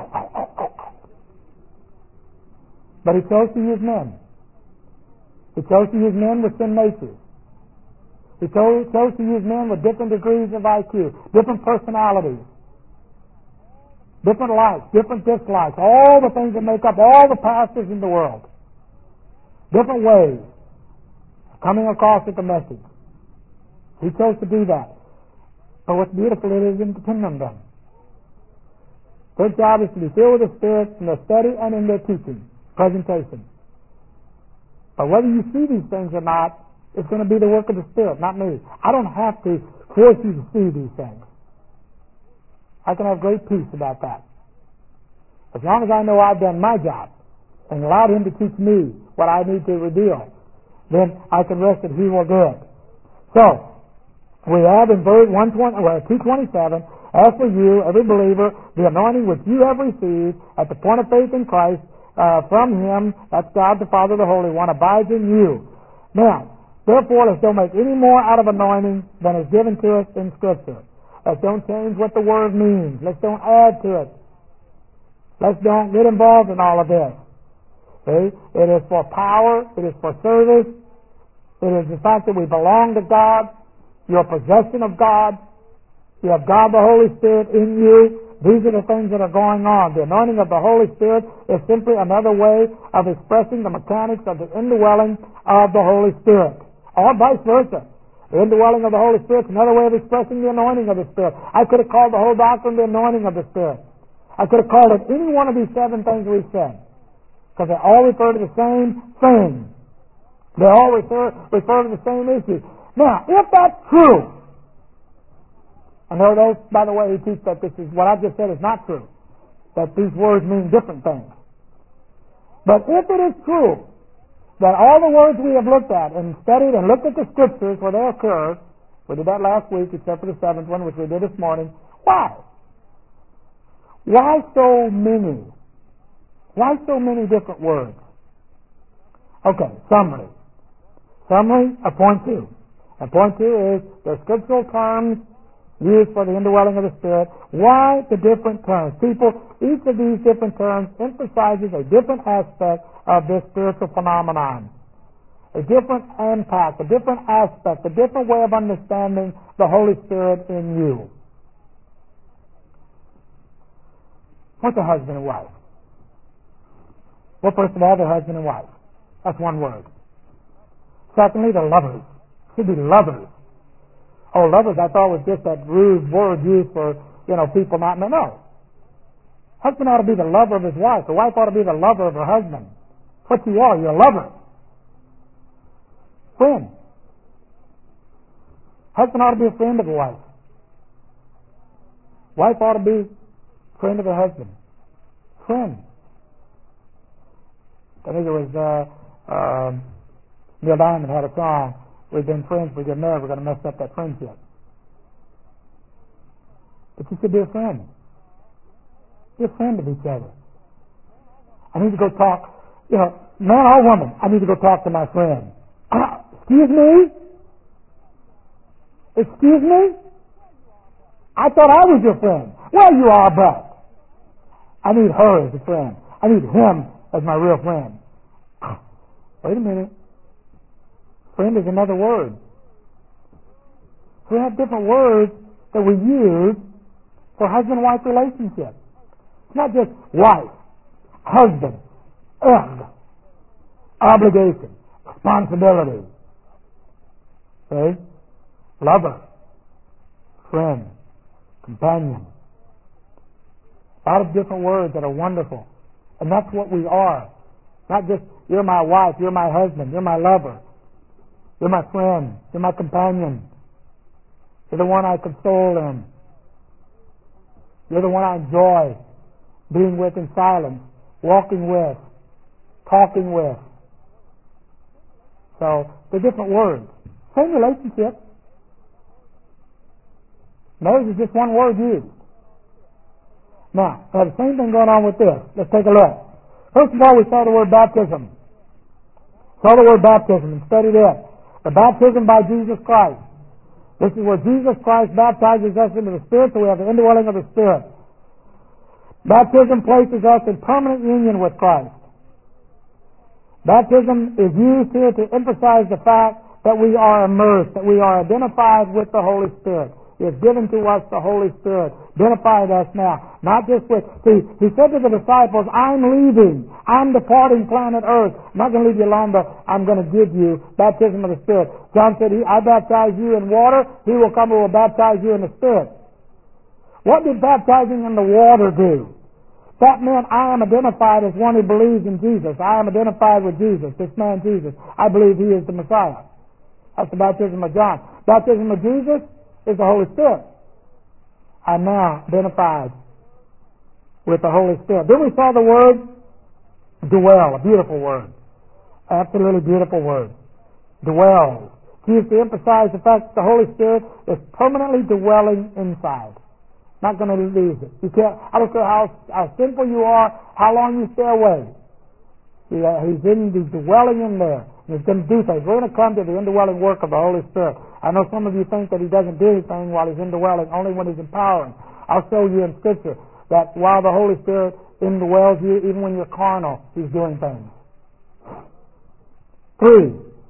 Speaker 2: But He chose to use men. He chose to use men with sin natures. He chose to use men with different degrees of IQ, different personalities, different likes, different dislikes, all the things that make up all the pastors in the world. Different ways of coming across with the message. He chose to do that. But what's beautiful, it is in dependent on them. Their job is to be filled with the Spirit in their study and in their teaching, presentation. But whether you see these things or not, it's going to be the work of the Spirit, not me. I don't have to force you to see these things. I can have great peace about that. As long as I know I've done my job and allowed Him to teach me what I need to reveal, then I can rest that He will do it. So, we have in verse 227, as for you, every believer, the anointing which you have received at the point of faith in Christ, from Him, that's God the Father, the Holy One, abides in you. Now, therefore, let's don't make any more out of anointing than is given to us in Scripture. Let's don't change what the Word means. Let's don't add to it. Let's don't get involved in all of this. See? It is for power. It is for service. It is the fact that we belong to God, you're a possession of God, you have God the Holy Spirit in you. These are the things that are going on. The anointing of the Holy Spirit is simply another way of expressing the mechanics of the indwelling of the Holy Spirit. Or vice versa. The indwelling of the Holy Spirit is another way of expressing the anointing of the Spirit. I could have called the whole doctrine the anointing of the Spirit. I could have called it any one of these 7 things we've said. Because they all refer to the same thing. They all refer to the same issue. Now, if that's true, and there are those, by the way, who teach that this is what I just said is not true, that these words mean different things. But if it is true that all the words we have looked at and studied and looked at the Scriptures where they occur, we did that last week except for the 7th one, which we did this morning, why? Why so many? Why so many different words? Okay, summary. Summary of point 2. And point 2 is the scriptural terms used for the indwelling of the Spirit. Why the different terms? People, each of these different terms emphasizes a different aspect of this spiritual phenomenon. A different impact, a different aspect, a different way of understanding the Holy Spirit in you. What's a husband and wife? Well, first of all, they're husband and wife. That's one word. Secondly, they're lovers. Should be lovers. Oh, lovers, I thought was just that rude word used for, people not... No. Husband ought to be the lover of his wife. The wife ought to be the lover of her husband. What you are, you're a lover. Friend. Husband ought to be a friend of the wife. Wife ought to be a friend of her husband. Friend. I think it was Neil Diamond had a song, "We've been friends, we get married, we're going to mess up that friendship." But you should be a friend. Be a friend of each other. I need to go talk, man or woman, I need to go talk to my friend. Excuse me? Excuse me? I thought I was your friend. Well, you are, but I need her as a friend. I need him as my real friend. Wait a minute. Friend is another word. We have different words that we use for husband-wife relationship. It's not just wife, husband, obligation, responsibility. Okay? Lover, friend, companion. A lot of different words that are wonderful. And that's what we are. Not just, you're my wife, you're my husband, you're my lover, you're my friend, you're my companion, you're the one I console in, you're the one I enjoy being with in silence, walking with, talking with. So, they're different words. Same relationship. Marriage is just one word used. Now, we have the same thing going on with this. Let's take a look. First of all, we saw the word baptism. Saw the word baptism and studied it. The baptism by Jesus Christ. This is where Jesus Christ baptizes us into the Spirit, so we have the indwelling of the Spirit. Baptism places us in permanent union with Christ. Baptism is used here to emphasize the fact that we are immersed, that we are identified with the Holy Spirit. He has given to us the Holy Spirit. Identified us now. Not just with... See, He said to the disciples, I'm leaving. I'm departing planet Earth. I'm not going to leave you alone, but I'm going to give you baptism of the Spirit. John said, I baptize you in water. He will come and will baptize you in the Spirit. What did baptizing in the water do? That meant I am identified as one who believes in Jesus. I am identified with Jesus, this man Jesus. I believe He is the Messiah. That's the baptism of John. Baptism of Jesus is the Holy Spirit. I'm now identified with the Holy Spirit. Then we saw the word dwell, a beautiful word. Absolutely beautiful word. Dwell. It's used to emphasize the fact that the Holy Spirit is permanently dwelling inside. Not going to lose it. You can't, I don't care how simple you are, how long you stay away. He's dwelling in there. He's going to do things. We're going to come to the indwelling work of the Holy Spirit. I know some of you think that He doesn't do anything while He's indwelling, only when He's empowering. I'll show you in Scripture that while the Holy Spirit indwells you, even when you're carnal, He's doing things. 3.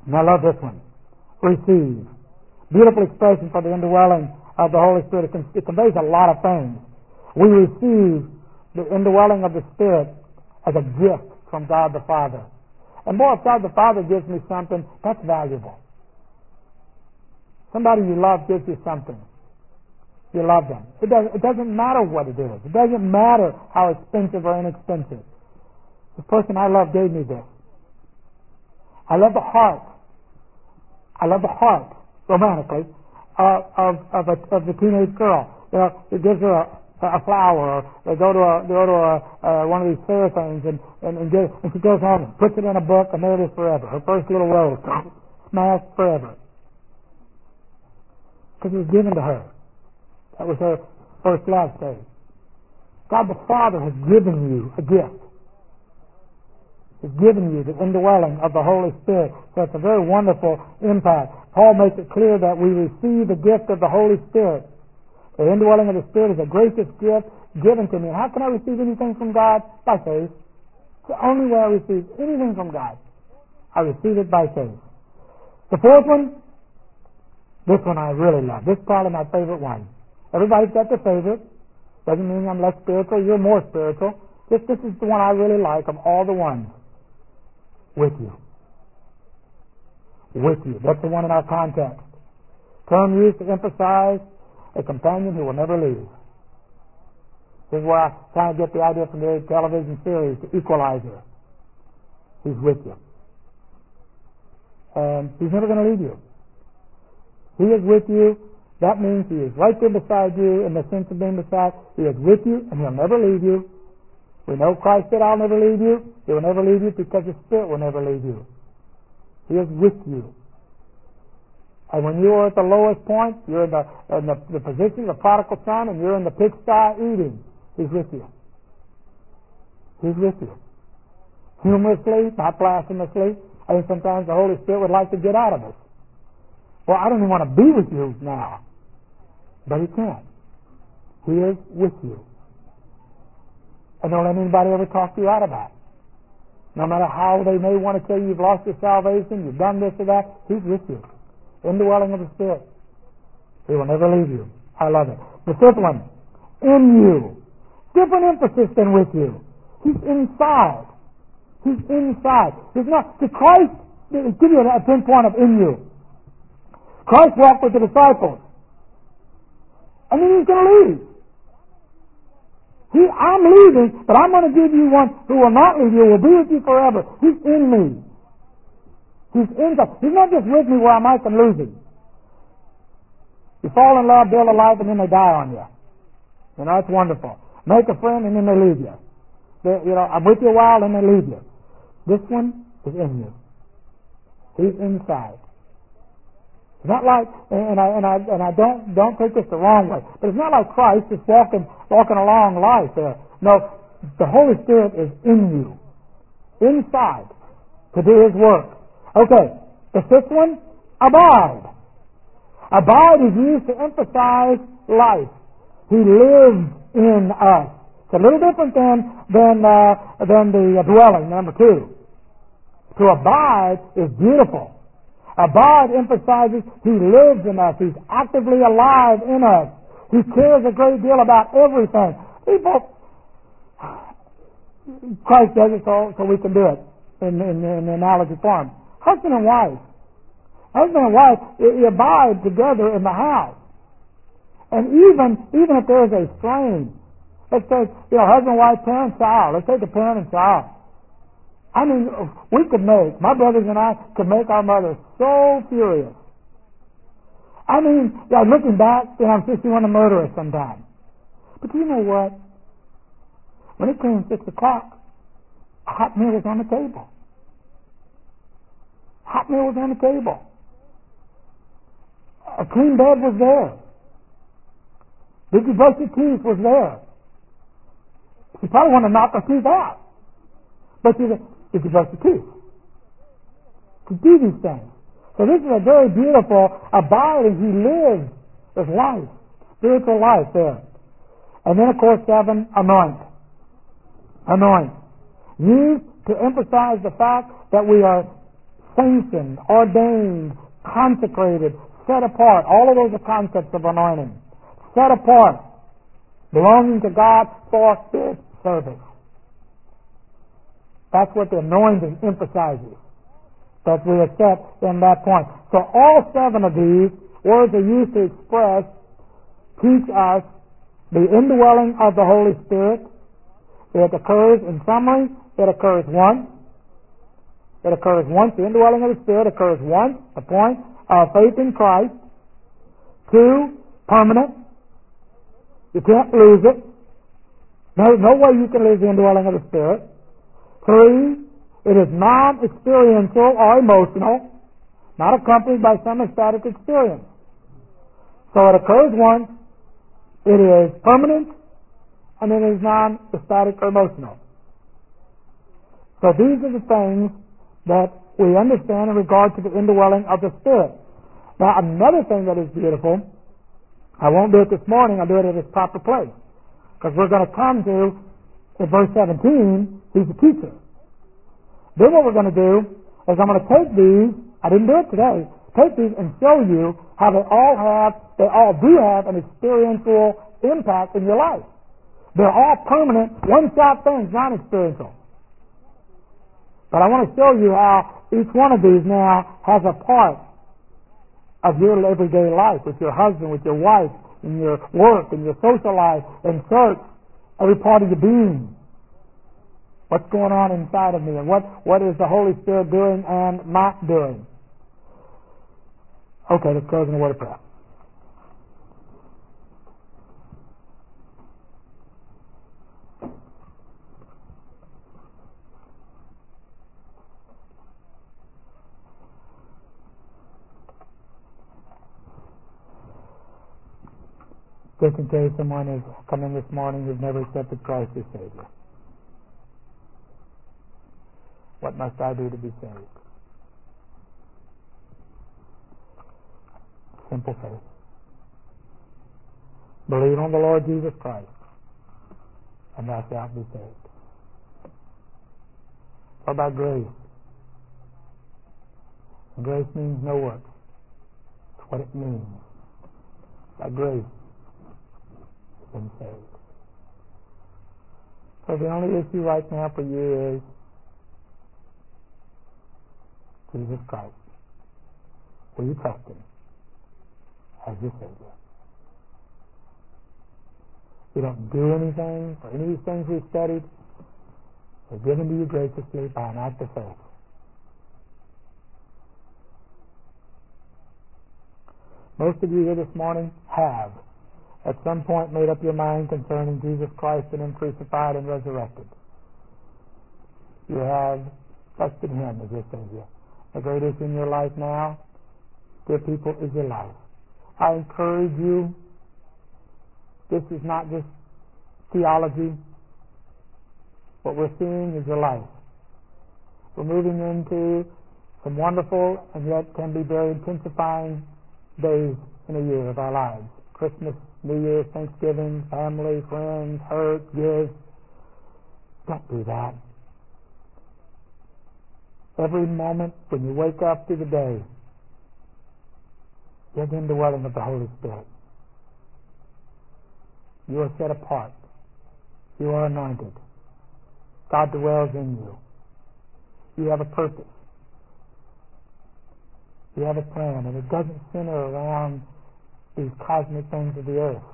Speaker 2: And I love this one. Receive. Beautiful expression for the indwelling of the Holy Spirit. It conveys a lot of things. We receive the indwelling of the Spirit as a gift from God the Father. And boy, if God the Father gives me something, that's valuable. Somebody you love gives you something. You love them. It doesn't matter what it is. It doesn't matter how expensive or inexpensive. The person I love gave me this. I love the heart. I love the heart, romantically, of the teenage girl. You know, it gives her a flower, or they go to one of these fair things, and she goes home and puts it in a book, and there it is forever. Her first little rose, smashed forever, because it was given to her. That was her first love stage. God the Father has given you a gift. He's given you the indwelling of the Holy Spirit. So it's a very wonderful impact. Paul makes it clear that we receive the gift of the Holy Spirit. The indwelling of the Spirit is a gracious gift given to me. How can I receive anything from God? By faith. It's the only way I receive anything from God. I receive it by faith. The fourth one, this one I really love. This is probably my favorite one. Everybody's got their favorite. Doesn't mean I'm less spiritual. You're more spiritual. This is the one I really like of all the ones. With you. With you. That's the one in our context. Term used to emphasize a companion who will never leave. This is where I kind of get the idea from the television series, The Equalizer. He's with you. And he's never going to leave you. He is with you. That means he is right there beside you in the sense of being beside. He is with you and he'll never leave you. We know Christ said, I'll never leave you. He will never leave you because the Spirit will never leave you. He is with you. And when you are at the lowest point, you're in the position of the prodigal son, and you're in the pigsty eating, He's with you. He's with you. Humorously, not blasphemously. I think sometimes the Holy Spirit would like to get out of us. Well, I don't even want to be with you now. But He can't. He is with you. And don't let anybody ever talk you out of that. No matter how they may want to tell you you've lost your salvation, you've done this or that, He's with you. Indwelling of the Spirit. He will never leave you. I love it. The fifth one, in you. Different emphasis than with you. He's inside. He's inside. He's not. See, Christ, give you a pinpoint of in you. Christ walked with the disciples. And then He's going to leave. I'm leaving, but I'm going to give you one who will not leave you, will be with you forever. He's in me. He's inside. He's not just with me where I might can lose Him. You fall in love, build a life, and then they die on you. You know, it's wonderful. Make a friend, and then they leave you. I'm with you a while, and they leave you. This one is in you. He's inside. It's not like, and I don't take this the wrong way, but it's not like Christ just walking along life there. No, the Holy Spirit is in you, inside, to do His work. Okay, the fifth one, abide. Abide is used to emphasize life. He lives in us. It's a little different than the dwelling, number two. To abide is beautiful. Abide emphasizes He lives in us. He's actively alive in us. He cares a great deal about everything. Christ does it so we can do it in the analogy form. Husband and wife. Husband and wife, you abide together in the house. And even if there is a strain, let's say, husband, wife, parent, child. Let's take a parent and child. I mean, my brothers and I could make our mother so furious. I mean, looking back, I'm sure she wanted to murder us sometime. But you know what? When it came 6 o'clock, a hot meal was on the table. Hot meal was on the table. A clean bed was there. Did you brush your teeth was there. She probably wanted to knock her teeth out. But she said, did you brush your teeth? To do these things. So this is a very beautiful abiding. He lives. There's life. Spiritual life there. And then, of course, 7, anoint. Anoint. Used to emphasize the fact that we are sanctioned, ordained, consecrated, set apart. All of those are concepts of anointing. Set apart, belonging to God for His service. That's what the anointing emphasizes, that we are set in that point. So all 7 of these words are used to express, teach us the indwelling of the Holy Spirit. It occurs, in summary, it occurs once. It occurs once. The indwelling of the Spirit occurs once, the point of faith in Christ. 2, permanent. You can't lose it. There's no way you can lose the indwelling of the Spirit. 3, it is non-experiential or emotional, not accompanied by some ecstatic experience. So it occurs once, it is permanent, and it is non-ecstatic or emotional. So these are the things that we understand in regard to the indwelling of the Spirit. Now another thing that is beautiful, I won't do it this morning, I'll do it at its proper place, because we're going to come to, in verse 17, He's a teacher. Then what we're going to do is I'm going to take these, I didn't do it today, take these and show you how they all do have an experiential impact in your life. They're all permanent, one-shot things, non-experiential. But I want to show you how each one of these now has a part of your everyday life, with your husband, with your wife, in your work, in your social life, in church, every part of your being. What's going on inside of me, and what is the Holy Spirit doing and not doing? Okay, let's close in a word of prayer. Just in case someone has come in this morning who's never accepted Christ as Savior. What must I do to be saved? Simple faith. Believe on the Lord Jesus Christ, and thou shalt be saved. For by grace, and grace means no works. That's what it means. By grace, you've been saved. So the only issue right now for you is Jesus Christ. Will you trust Him as your Savior? You don't do anything for any of these things we've studied. They're given to you graciously by an act of faith. Most of you here this morning have at some point made up your mind concerning Jesus Christ and Him crucified and resurrected. You have trusted Him as your Savior. The greatest in your life now, dear people, is your life. I encourage you, this is not just theology. What we're seeing is your life. We're moving into some wonderful and yet can be very intensifying days in a year of our lives. Christmas, New Year, Thanksgiving, family, friends, hurt, gifts. Don't do that. Every moment when you wake up through the day, you're the indwelling of the Holy Spirit. You are set apart. You are anointed. God dwells in you. You have a purpose. You have a plan, and it doesn't center around these cosmic things of the earth.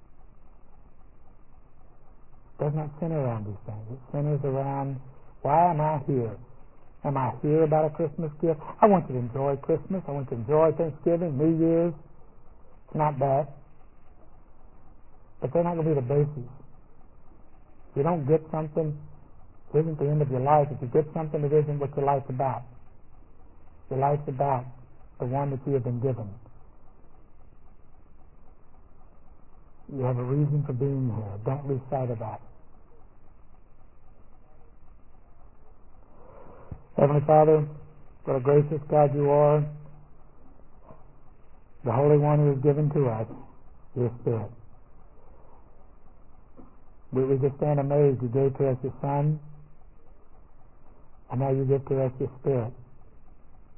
Speaker 2: It does not center around these things. It centers around, why am I here? Am I here about a Christmas gift? I want you to enjoy Christmas. I want you to enjoy Thanksgiving, New Year's. It's not bad. But they're not going to be the basis. If you don't get something, it isn't the end of your life. If you get something, it isn't what your life's about. Your life's about the one that you have been given. You have a reason for being here. Don't lose sight of that. Heavenly Father, what a gracious God you are, the Holy One who is given to us, your Spirit. We just stand amazed. You gave to us your Son, and now you give to us your Spirit.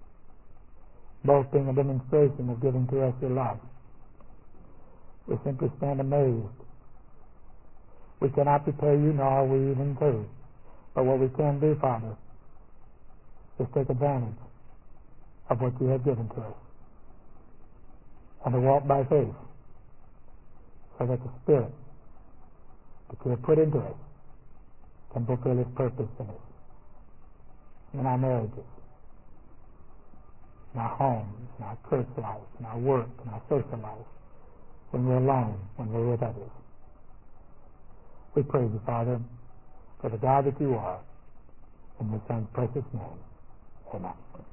Speaker 1: both being a demonstration of giving to us your love. We simply stand amazed. We cannot repay you, nor are we even to. But what we can do, Father, is take advantage of what you have given to us and to walk by faith so that the Spirit that you have put into us can fulfill its purpose in us, in our marriages, in our homes, in our church life, in our work, in our social life, when we're alone, when we're with others. We praise you, Father, for the God that you are, in your Son's precious name. Amen.